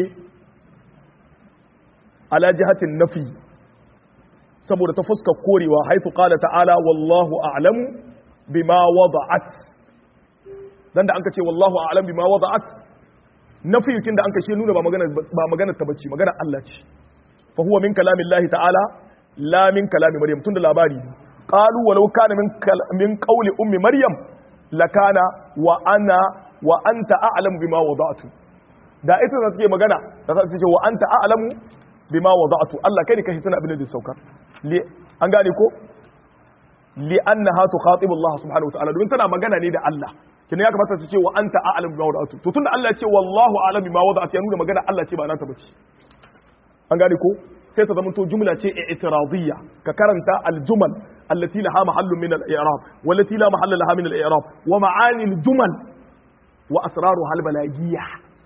S1: ala jihatin nafi saboda ta fuska korewa haifu qala ta'ala wallahu a'lamu bima wada'at dan da anka ce wallahu a'lam bima wada'at nafiyin da anka ce nuna ba magana ba magana ta bace magana Allah ce fa huwa min kalamillahi ta'ala la min kalami maryam tunda labari qalu walau kana min min qawli ummi maryam lakana wa ana wa anta a'lamu bima wada'tu da ita da take magana da ta ce wa anta a'lamu bima wada'tu Allah kai ne kai tana abin da sauka li an gane ko li annaha tukhatibu Allah subhanahu wa ta'ala don tana magana ne da Allah kin ya kamata ta ce wa anta a'lamu bima wada'tu to tunda Allah ya ce wallahu a'lamu bima wada'tu ya nuna magana Allah ce ba na ta bace an gane ko sai ta zama to jumla ce i'tiradiyya ka karanta al-jumal allati laha mahallun min al-i'rab wallati la mahalla laha min al-i'rab wa ma'ani al-jumal wa asraruha al-balagiyya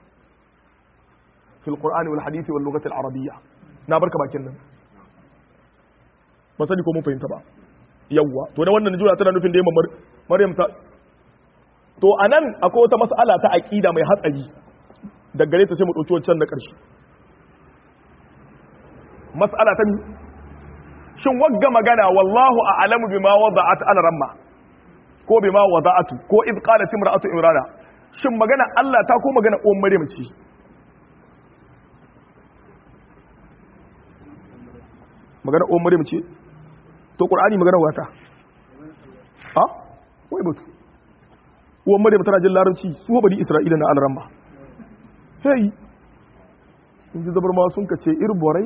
S1: fi al-qur'ani wal hadith wal lughati al-arabiyya na barka bakin nan ba sani ko mun fahimta ba yawwa to da wannan jumla tana nufin da yamma maryam ta to anan akwai wata mas'ala ta aqida mai hatsari da gare ta sai mu dauki wancan na karshe mas'ala ta shin wagga magana wallahu a'lamu bima wada'at al-ramma ko bima wada'atu ko id qalat imra'atu imrana shin magana Allah ta ko magana uwan Maryam ce magana uwan Maryam ce to Qur'ani magana wata ha wai mutu uwan Maryam tana jin larabci su bani Isra'ila na al-ramma hey in ji zabar ma sun kace irborai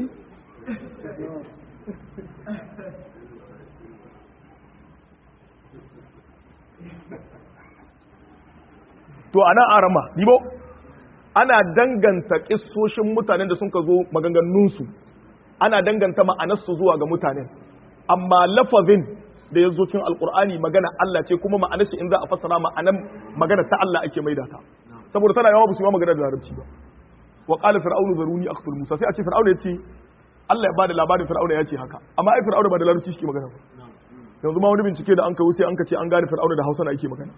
S1: to ana arama dibo ana danganta kissoshin mutanen da sun ka zo maganganunsu ana danganta ma'anarsu zuwa ga mutanen amma lafazin da ya zo cikin alkur'ani magana Allah ce kuma ma'anar shi in za a fassara ma'anar magana ta Allah ake maida ta saboda tana yawa ba su yi magana da larabci ba wa qala fir'aunu zaruni aqtul musa sai a ce fir'auna ya ce Allah ya bada labarin fir'auna ya ce haka amma ai fir'auna ba da larabci shi ke magana ba yanzu ma wani bincike da an kawo sai an ka ce an gane fir'auna da Hausa na yake magana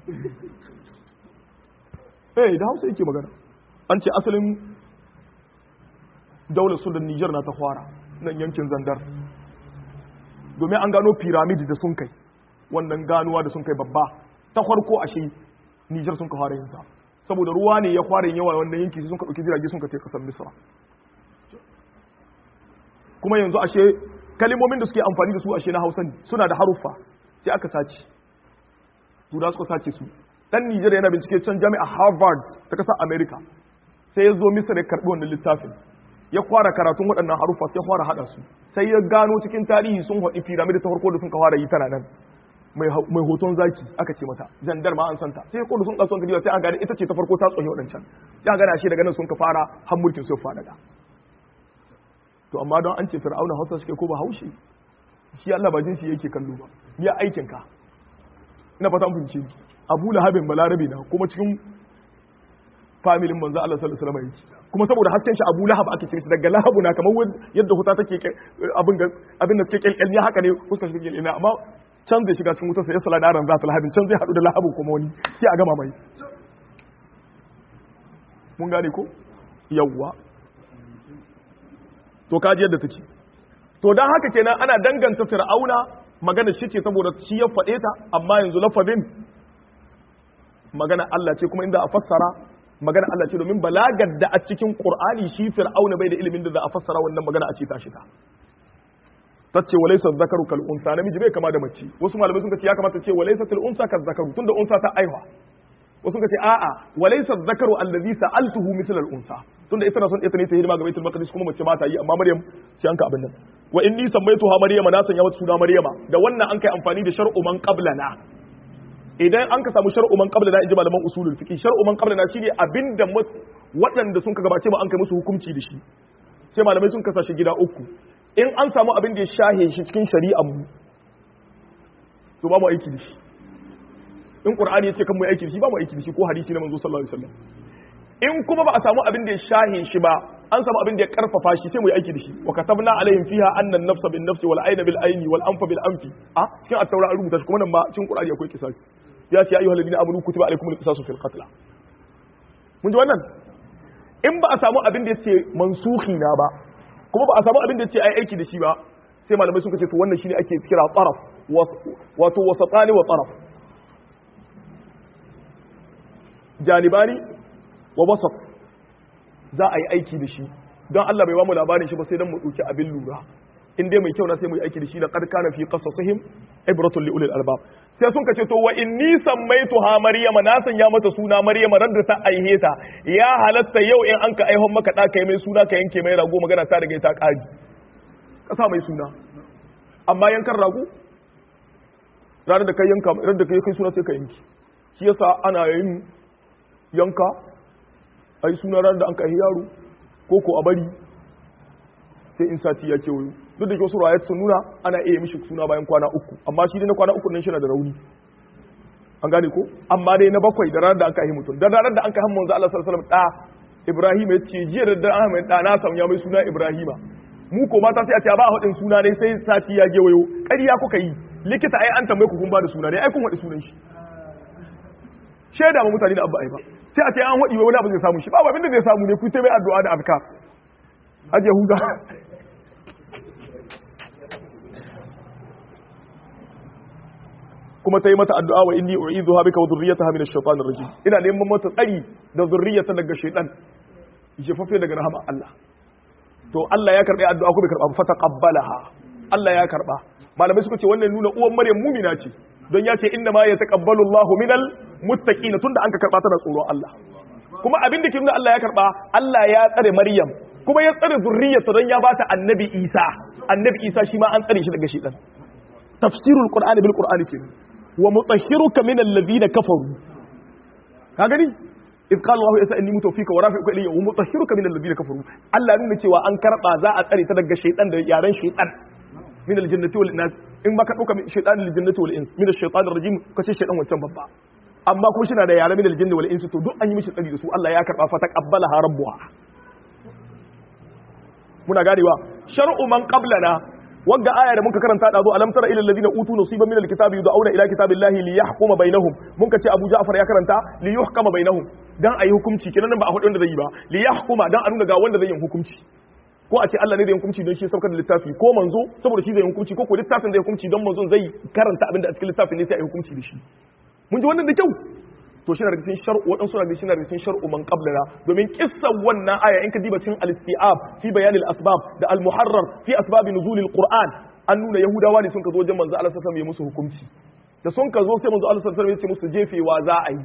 S1: eh da Hausa yake magana an ce asalin daular Sudan Niger na ta fara nan yankin Zandar domin an gano pyramid da sun kai wannan ganuwa da sun kai babba ta farko ashe Niger sun ka fara yin ta saboda ruwa ne ya fara yin yawa wannan yanki sun ka dauki jirage sun ka kai kasar Misra kuma yanzu ashe kalimomin da suke amfani da su ashe na Hausa ne suna da haruffa sai aka sace tura suka sace su dan Niger yana bincike can jami'a Harvard ta kasar America sai ya zo Misra ya karbi wannan littafin ya fara karatun waɗannan haruffa sai fara hada su sai ya gano cikin tarihi sun haɗi pyramid ta farko da sun ka fara yi tana nan mai hoton zaki aka ce mata zandar ma an santa sai ko da sun kaso ka sai an gane ita ce ta farko ta tsohi waɗancan sai an gane shi daga nan sun ka fara har mulkin su fara da to amma don an ce fir'auna Hausa suke ko ba haushi shi Allah ba jinsi yake kallo ba ya aikin ka ina fata mun ce Abu Lahabin balarabe na kuma cikin familin manzo Allah sallallahu alaihi wasallam yake kuma saboda hasken shi Abu Lahab ake ce shi daga Lahabu na kamar yadda huta take abin abin da take kelkel ne haka ne fuskar shi kelkel ne amma can zai shiga cikin wutar sai ya sala da ran zatul Lahabin can zai hadu da Lahabu kuma wani sai a gama mai mun gane ko yawwa to kaji yadda take to dan haka kenan ana danganta fir'auna magana shi ce saboda shi ya faɗe ta amma yanzu lafazin magana Allah ce kuma inda a fassara magana Allah ce domin balagar da a cikin Qur'ani shi fir'auna bai da ilimin da za a fassara wannan magana a ce ta shiga tace walaysa zakaru kal unsa namiji bai kama da mace wasu malamai sun ce ya kamata ce walaysa til unsa kal zakaru tunda unsa ta aiwa wasu sun ce a'a walaysa zakaru allazi sa'altuhu mithla al unsa tunda ita na son ita ne ta hidima ga baitul maqdis kuma mace ba ta yi amma maryam sai an ka abin nan wa inni sammaytuha maryama na sanya mata suna maryama da wannan an kai amfani da shar'u man qablana idan an ka samu shar'u man qablana inji malaman usulul fiqh shar'u man qablana shine abinda waɗanda sun ka gabace mu an kai musu hukunci da shi sai malamai sun kasa shi gida uku in an samu abin da ya shahe shi cikin shari'ar mu to ba mu aiki da shi in qur'ani yace kan mu aiki da shi ba mu aiki da shi ko hadisi na manzo sallallahu alaihi wasallam in kuma ba a samu abin da ya shahe shi ba an samu abin da ya karfafa shi sai mu yi aiki da shi wa katabna alaihim fiha anna an-nafsa bin-nafsi wal ayna bil-ayni wal anfa bil-anfi a cikin at-taura an rubuta shi kuma nan ba cikin qur'ani akwai kisasi ya ce ayyuhal ladina amanu kutiba alaykumul qisasu fil qatl mun ji wannan in ba a samu abin da yace mansukhi na ba kuma ba a samu abin da yace ai aiki da shi ba sai malamai sun ce to wannan shine ake kira taraf wato wasatani wa taraf janibani wa wasat za a yi aiki da shi don Allah bai ba mu labarin shi ba sai dan mu dauki abin lura in dai mai kyau na sai mu yi aiki da shi da qad kana fi qasasihim ibratun li ulil albab sai sun kace to wa inni sammaituha maryama na sanya mata suna maryama ran da ta aihe ta ya halatta yau in an ka aihon maka da kai mai suna ka yanke mai rago magana ta daga ta kari ka sa mai suna amma yankan rago ranar da kai yanka ranar da kai kai suna sai ka yanki shi yasa ana yin yanka ai suna ranar da an kai yaro ko ko a bari sai in sati ya kewayo duk da ke wasu rayat sun nuna ana iya mishi suna bayan kwana uku amma shi dai na kwana uku nan shi na da rauni an gane ko amma dai na bakwai da ranar da an kai mutum da ranar da an kai manzo Allah sallallahu alaihi wasallam da Ibrahim ya ce jiya da da Ahmed da na samu ya mai suna Ibrahima mu ko mata sai a ce ba a hadin suna ne sai sati ya gewayo ƙarya kuka yi likita ai an tambaye ku kun ba da suna ne ai kun wadi sunan shi sheda ma mutane da abba ai ba sai a ce an wadi wani abu zai samu shi ba abin da zai samu ne ku ta mai addu'a da afka aje huza kuma ta yi mata addu'a wa inni u'idhuha bika wa dhurriyyataha min ash-shaytanir rajim ina neman mata tsari da zurriyata daga shaytan jefaffe daga rahama Allah to Allah ya karbi addu'a ko bai karba fa taqabbalaha Allah ya karba malamai suka ce wannan nuna uwan Maryam mu'mina ce don ya ce inna ma yataqabbalu Allahu minal muttaqin tunda an ka karba ta da tsoron Allah kuma abin da ke nuna Allah ya karba Allah ya tsare Maryam kuma ya tsare zurriyarta don ya bata annabi Isa annabi Isa shi ma an tsare shi daga shaytan tafsirul qur'ani bil qur'ani kenan wa mutahhiruka min alladhina kafaru ka gani in qala Allahu yasa inni mutawfika wa rafi'uka ilayya wa mutahhiruka min alladhina kafaru Allah nuna cewa an karba za a tsare ta daga shaytan da yaran shaytan min aljannati wal nas in baka dauka shaytan aljannati wal ins min ash-shaytanir rajim kace shaytan wancan babba amma kuma shi na da yaran min aljanni wal ins to duk an yi mishi tsari da su Allah ya karba fa taqabbalaha rabbuha muna ganewa shar'u man qablana wagga aya da muka karanta da zo alam tara ila alladhina utu nasiban min alkitabi yud'auna ila kitabillahi liyahkuma bainahum mun ka ce Abu Ja'far ya karanta liyuhkama bainahum dan ayi hukunci kenan ba a hudu wanda zai yi ba liyahkuma dan a nuna ga wanda zai yi hukunci ko a ce Allah ne zai yi hukunci don shi saukar da littafi ko manzo saboda shi zai yi hukunci ko ko littafin zai hukunci don manzon zai karanta abin da a cikin littafin ne sai ayi hukunci da shi mun ji wannan da kyau to shi na daga cikin shar'u wadan suna da shi na daga cikin shar'u man qablana domin kissan wannan aya in ka diba cikin al-isti'ab fi bayan al-asbab da al-muharrar fi asbab nuzul al-Qur'an an nuna yahudawa ne sun ka zo wajen manzo Allah sallallahu alaihi wasallam ya musu hukunci da sun ka zo sai manzo Allah sallallahu alaihi wasallam ya ce musu jefewa za a yi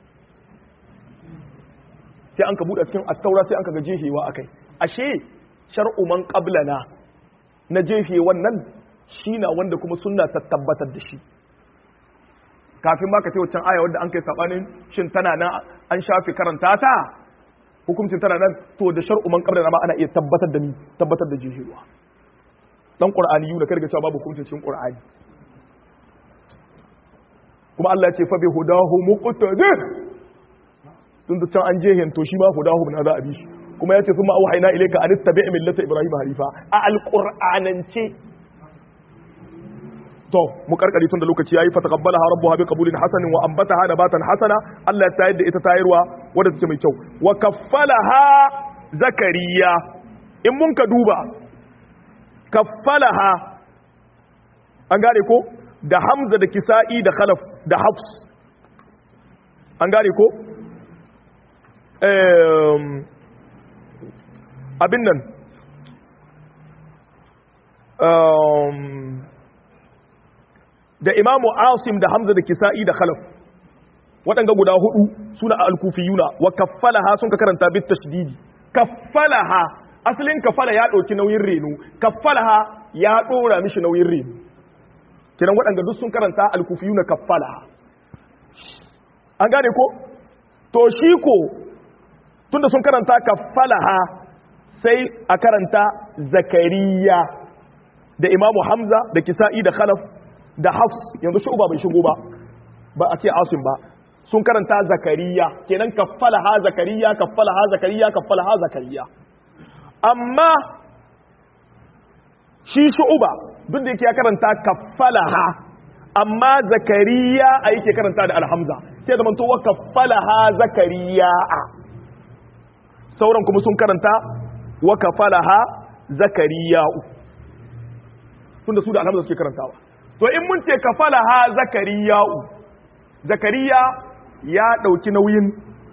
S1: sai an ka buɗe cikin at-taura sai an ka ga jefewa akai ashe shar'u man qablana na jefe wannan shi na wanda kuma sunna ta tabbatar da shi kafin ma ka ce waccan aya wadda an kai sabanin shin tana nan an shafi karanta ta hukuncin tana nan to da shar'u man qabla ma ana iya tabbatar da ni tabbatar da jihiwa dan qur'ani yuna karga cewa babu hukuncin cikin qur'ani kuma Allah ya ce fa bi hudahu muqtadir tun da can an jehen to shi ma hudahu na za a bi shi kuma ya ce summa auhayna ilayka an tattabi' millata ibrahim hanifa a alqur'anance to mu karkari tun da lokaci yayi fa taqabbalaha rabbuha bi qabulin hasanin wa anbataha nabatan hasana Allah ya tayar da ita tayarwa wadda take mai kyau wa kaffalaha zakariya in mun ka duba kaffalaha an gane ko da hamza da kisa'i da khalaf da hafs an gane ko um, abin nan um, da imamu asim da hamza da kisa'i da khalaf waɗanga guda hudu suna al-kufiyuna wa kaffalaha sun ka karanta bit tashdidi kaffalaha asalin kaffala ya dauki nauyin reno kaffalaha ya dora mishi nauyin reno kiran waɗanga duk sun karanta al-kufiyuna kaffalaha an gane ko to shi ko tunda sun karanta kaffalaha sai a karanta zakariya da imamu hamza da kisa'i da khalaf da hafs yanzu shu'ba bai shigo ba ba a ce asim ba sun karanta zakariya kenan kaffalaha zakariya kaffalaha zakariya kaffalaha zakariya amma shi shu'ba duk da yake ya karanta kaffalaha amma zakariya a yake karanta da alhamza sai da manto wa kaffalaha zakariya sauran kuma sun karanta wa kaffalaha zakariya tunda su da alhamza suke karantawa to in mun ce kafalaha zakariya'u zakariya ya dauki nauyin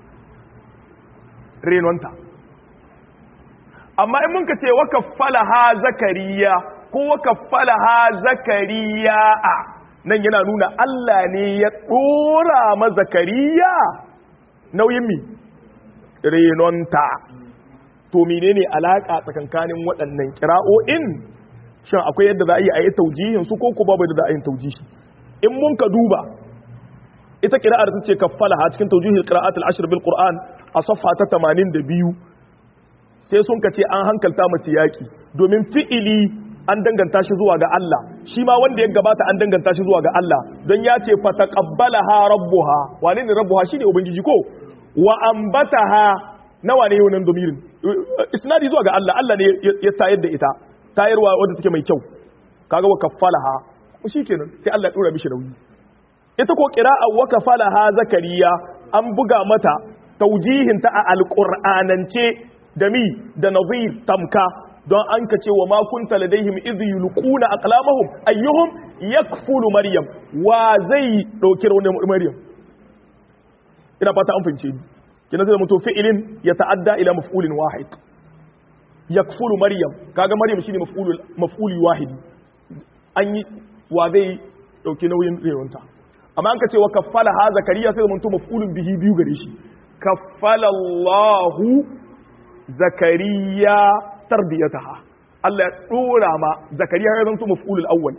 S1: renonta amma in mun ka ce wa kafalaha zakariya ko wa kafalaha zakariya'a nan yana nuna Allah ne ya dora ma zakariya nauyin mi renonta to menene alaka tsakankanin waɗannan kira'o'in shin akwai yadda za a yi a yi taujihin su ko babu yadda za a yi taujihi in mun ka duba ita qira'ar ta ce kaffalaha cikin taujihil qira'at al-ashr bil qur'an a safha ta tamanin da biyu sai sun ka ce an hankalta masu yaki domin fi'ili an danganta shi zuwa ga Allah shi ma wanda ya gabata an danganta shi zuwa ga Allah don ya ce fa taqabbalaha rabbuha wane ne rabbuha shine ubangiji ko wa ambataha nawa ne wannan domirin isnadi zuwa ga Allah Allah ne ya tayar da ita tayarwa wadda take mai kyau kaga wa kaffalaha shikenan sai Allah ya dora mishi nauyi ita ko qira'a wa kaffalaha zakariya an buga mata taujihin ta a alqur'anance da mi da nazir tamka don an ka ce wa ma kunta ladaihim idh yulquna aqlamahum ayyuhum yakfulu maryam wa zai dauki raunin maryam ina fata an fince ni kina zai mutu fi'ilin ya ta'adda ila maf'ulin wahid yakfulu maryam kaga maryam shine maf'ulul maf'uli wahidi an yi wa zai dauki nauyin rayuwarta amma an ka ce wa kaffala ha zakariya sai mun to maf'ulun bihi biyu gare shi kaffala Allahu zakariya tarbiyataha Allah ya dora ma zakariya ya zanto maf'ulul awwal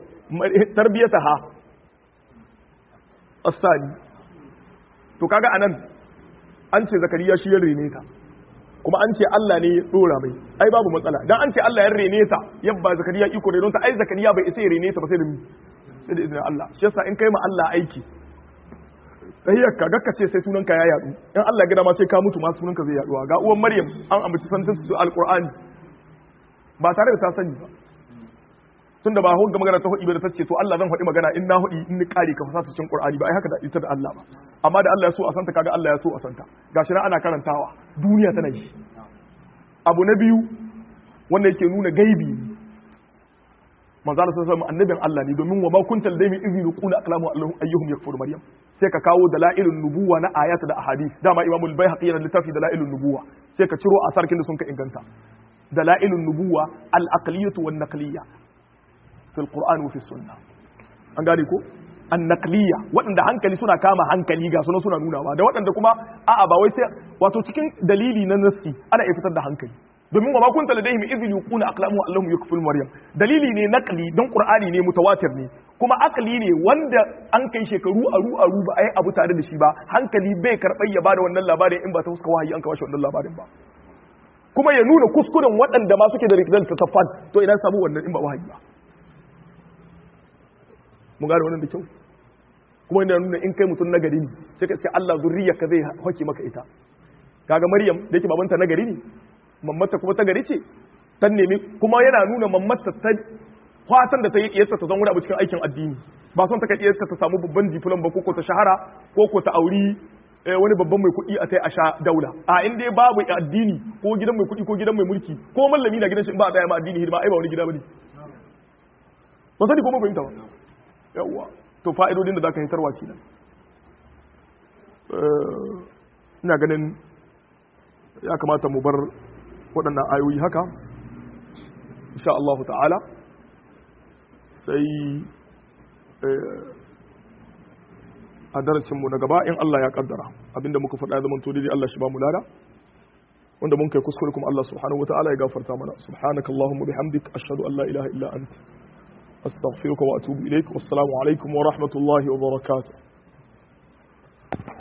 S1: tarbiyataha asali to kaga anan an ce zakariya shi ya rene ta kuma an ce Allah ne ya dora mai ai babu matsala dan an ce Allah ya rene ta yabba zakariya iko renon ta ai zakariya bai isa ya rene ta ba sai da sai da izinin Allah shi yasa in kai ma Allah aiki tahiyar ka gakka ce sai sunanka ya yadu in Allah ya gida ma sai ka mutu ma sunanka zai yaduwa ga uwan Maryam an ambaci santin su alqur'ani ba tare da ta sani ba tunda ba hukka magana ta hudi ba da tace to Allah zan hudi magana in na hudi in ni kare ka fasa cikin qur'ani ba ai haka da ita da Allah ba amma da Allah ya so a santa kaga Allah ya so a santa gashi nan ana karantawa duniya tana yi abu na biyu wanda yake nuna gaibi manzo Allah sallallahu alaihi wasallam annabin Allah ne domin wa ma kuntal daymi idhi yuqulu aqlamu allahum ayyuhum yakfuru maryam sai ka kawo dalailun nubuwa na ayat da ahadith dama imamul bayhaqi yana littafi dalailun nubuwa sai ka ciro asarkin da sun ka inganta dalailun nubuwa al-aqliyatu wan naqliyya fi al-qur'an wa fi sunnah an gane ko an-naqliyya waɗanda hankali suna kama hankali ga suna suna nunawa da waɗanda kuma a'a ba wai sai wato cikin dalili na nasi ana iya fitar da hankali domin wa ma kunta ladaihim idh yuquna aqlamu allahum yakful maryam dalili ne naqli don qur'ani ne mutawatir ne kuma akali ne wanda an kai shekaru aru aru ba ai abu tare da shi ba hankali bai karɓar ya bada wannan labarin in ba ta fuska wahayi an kawo shi wannan labarin ba kuma ya nuna kuskuren waɗanda ma suke da rikidan tattafan to ina samu wannan in ba wahayi ba mun gane wannan da kyau kuma yana nuna in kai mutum nagari ne sai ka ce Allah zurriyarka zai hake maka ita kaga Maryam da yake babanta nagari ne mammata kuma ta gari ce ta nemi kuma yana nuna mammata ta fatan da ta yi iyarta ta zan wani abu cikin aikin addini ba son ta kai iyarta ta samu babban diplom ba ko ta shahara ko ko ta auri wani babban mai kuɗi a tai a sha daula a in dai babu addini ko gidan mai kuɗi ko gidan mai mulki ko mallami na gidan shi ba a tsaya ma addini hidima ai ba wani gida bane ba sani ko ba fahimta ba yawa to fa'idodin da zaka hitarwa kenan ina ganin ya kamata mu bar waɗannan ayoyi haka insha Allah ta'ala sai a darasinmu na gaba in Allah ya kaddara abinda muka faɗa zaman to dai Allah shi ba mu lada wanda mun kai kuskure kuma Allah subhanahu wataala ya gafarta mana subhanakallahumma bihamdik ashhadu an la ilaha illa anta astaghfiruka wa atubu ilaik wassalamu alaikum wa rahmatullahi wa barakatuh